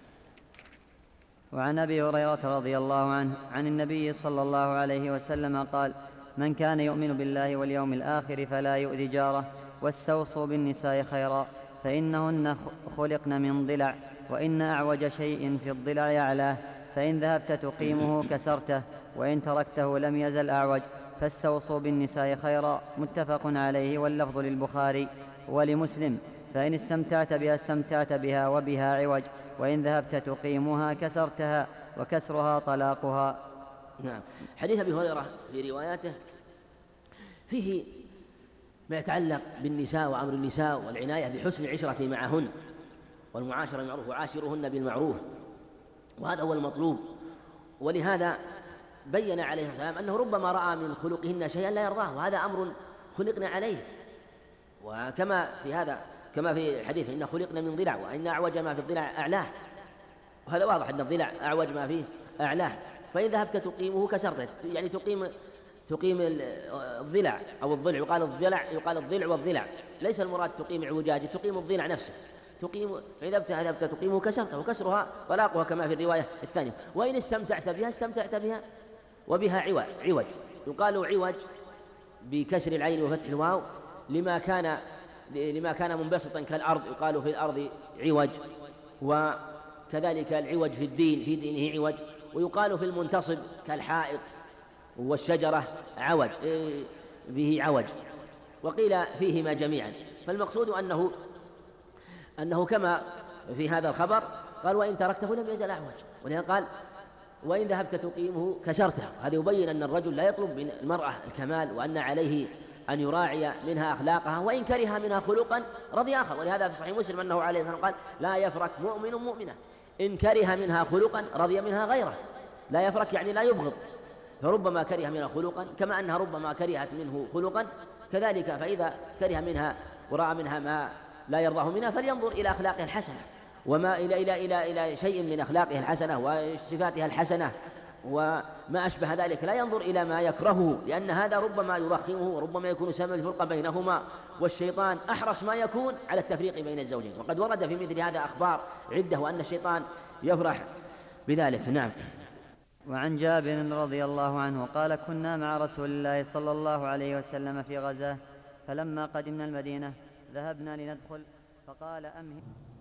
وعن أبي هريرة رضي الله عنه عن النبي صلى الله عليه وسلم قال: من كان يؤمن بالله واليوم الآخر فلا يؤذي جاره، واستوصوا بالنساء خيرا، فإنهن خلقن من ضلع، وإن أعوج شيء في الضلع أعلاه، فإن ذهبت تقيمه كسرته، وإن تركته لم يزل أعوج، فاستوصوا بالنساء خيرا. متفق عليه، واللفظ للبخاري ولمسلم: فإن استمتعت بها استمتعت بها وبها عوج، وإن ذهبت تقيمها كسرتها، وكسرها طلاقها.
نعم. حديث أبي هريرة في رواياته فيه ما يتعلق بالنساء وأمر النساء والعناية بحسن العشرة معهن والمعاشرة بالمعروف، وعاشرهن بالمعروف، وهذا هو المطلوب. ولهذا بين عليه الصلاة والسلام أنه ربما رأى من خلقهن شيئا لا يرضاه، وهذا أمر خلقنا عليه. وكما كما في الحديث: إن خلقنا من ضلع، وإن أعوج ما في الضلع أعلاه، وهذا واضح أن الضلع أعوج ما فيه أعلاه. فإن ذهبت تقيمه كسرته، يعني تقيم الضلع أو الضلع، يقال الضلع والضلع، ليس المراد تقيم اعوجاجه، تقيم الضلع نفسه، فإذا ذهبت تقيمه كسرته، وكسرها طلاقها كما في الرواية الثانية. وإن استمتعت بها استمتعت بها وبها عوج. يقال عوج بكسر العين وفتح الواو لما كان منبسطا كالأرض، يقال في الأرض عوج. وكذلك العوج في دينه عوج. ويقال في المنتصب كالحائط والشجرة عوج، به عوج. وقيل فيهما جميعا. فالمقصود أنه كما في هذا الخبر قال: وإن تركته لم يزل أعوج، ولهذا قال: وإن ذهبت تقيمه كسرته. هذا يبين أن الرجل لا يطلب من المرأة الكمال، وأن عليه أن يراعي منها أخلاقها، وإن كره منها خلقا رضي آخر. ولهذا في صحيح مسلم أنه عليه الصلاة والسلام قال: لا يفرك مؤمن مؤمنة إن كره منها خلقا رضي منها غيره. لا يفرك يعني لا يبغض، فربما كره منها خلقا، كما أنها ربما كرهت منه خلقا كذلك. فإذا كره منها ورأى منها ما لا يرضاه منها فلينظر إلى أخلاقها الحسنة، وما إلى شيء من أخلاقها الحسنة وصفاتها الحسنة وما أشبه ذلك لا ينظر إلى ما يكرهه، لأن هذا ربما يضخمه وربما يكون سبب الفرقة بينهما، والشيطان أحرص ما يكون على التفريق بين الزوجين. وقد ورد في مثل هذا أخبار عدة وأن الشيطان يفرح بذلك. نعم.
وعن جابر رضي الله عنه قال: كنا مع رسول الله صلى الله عليه وسلم في غزاه، فلما قدمنا المدينة ذهبنا لندخل فقال: أمهل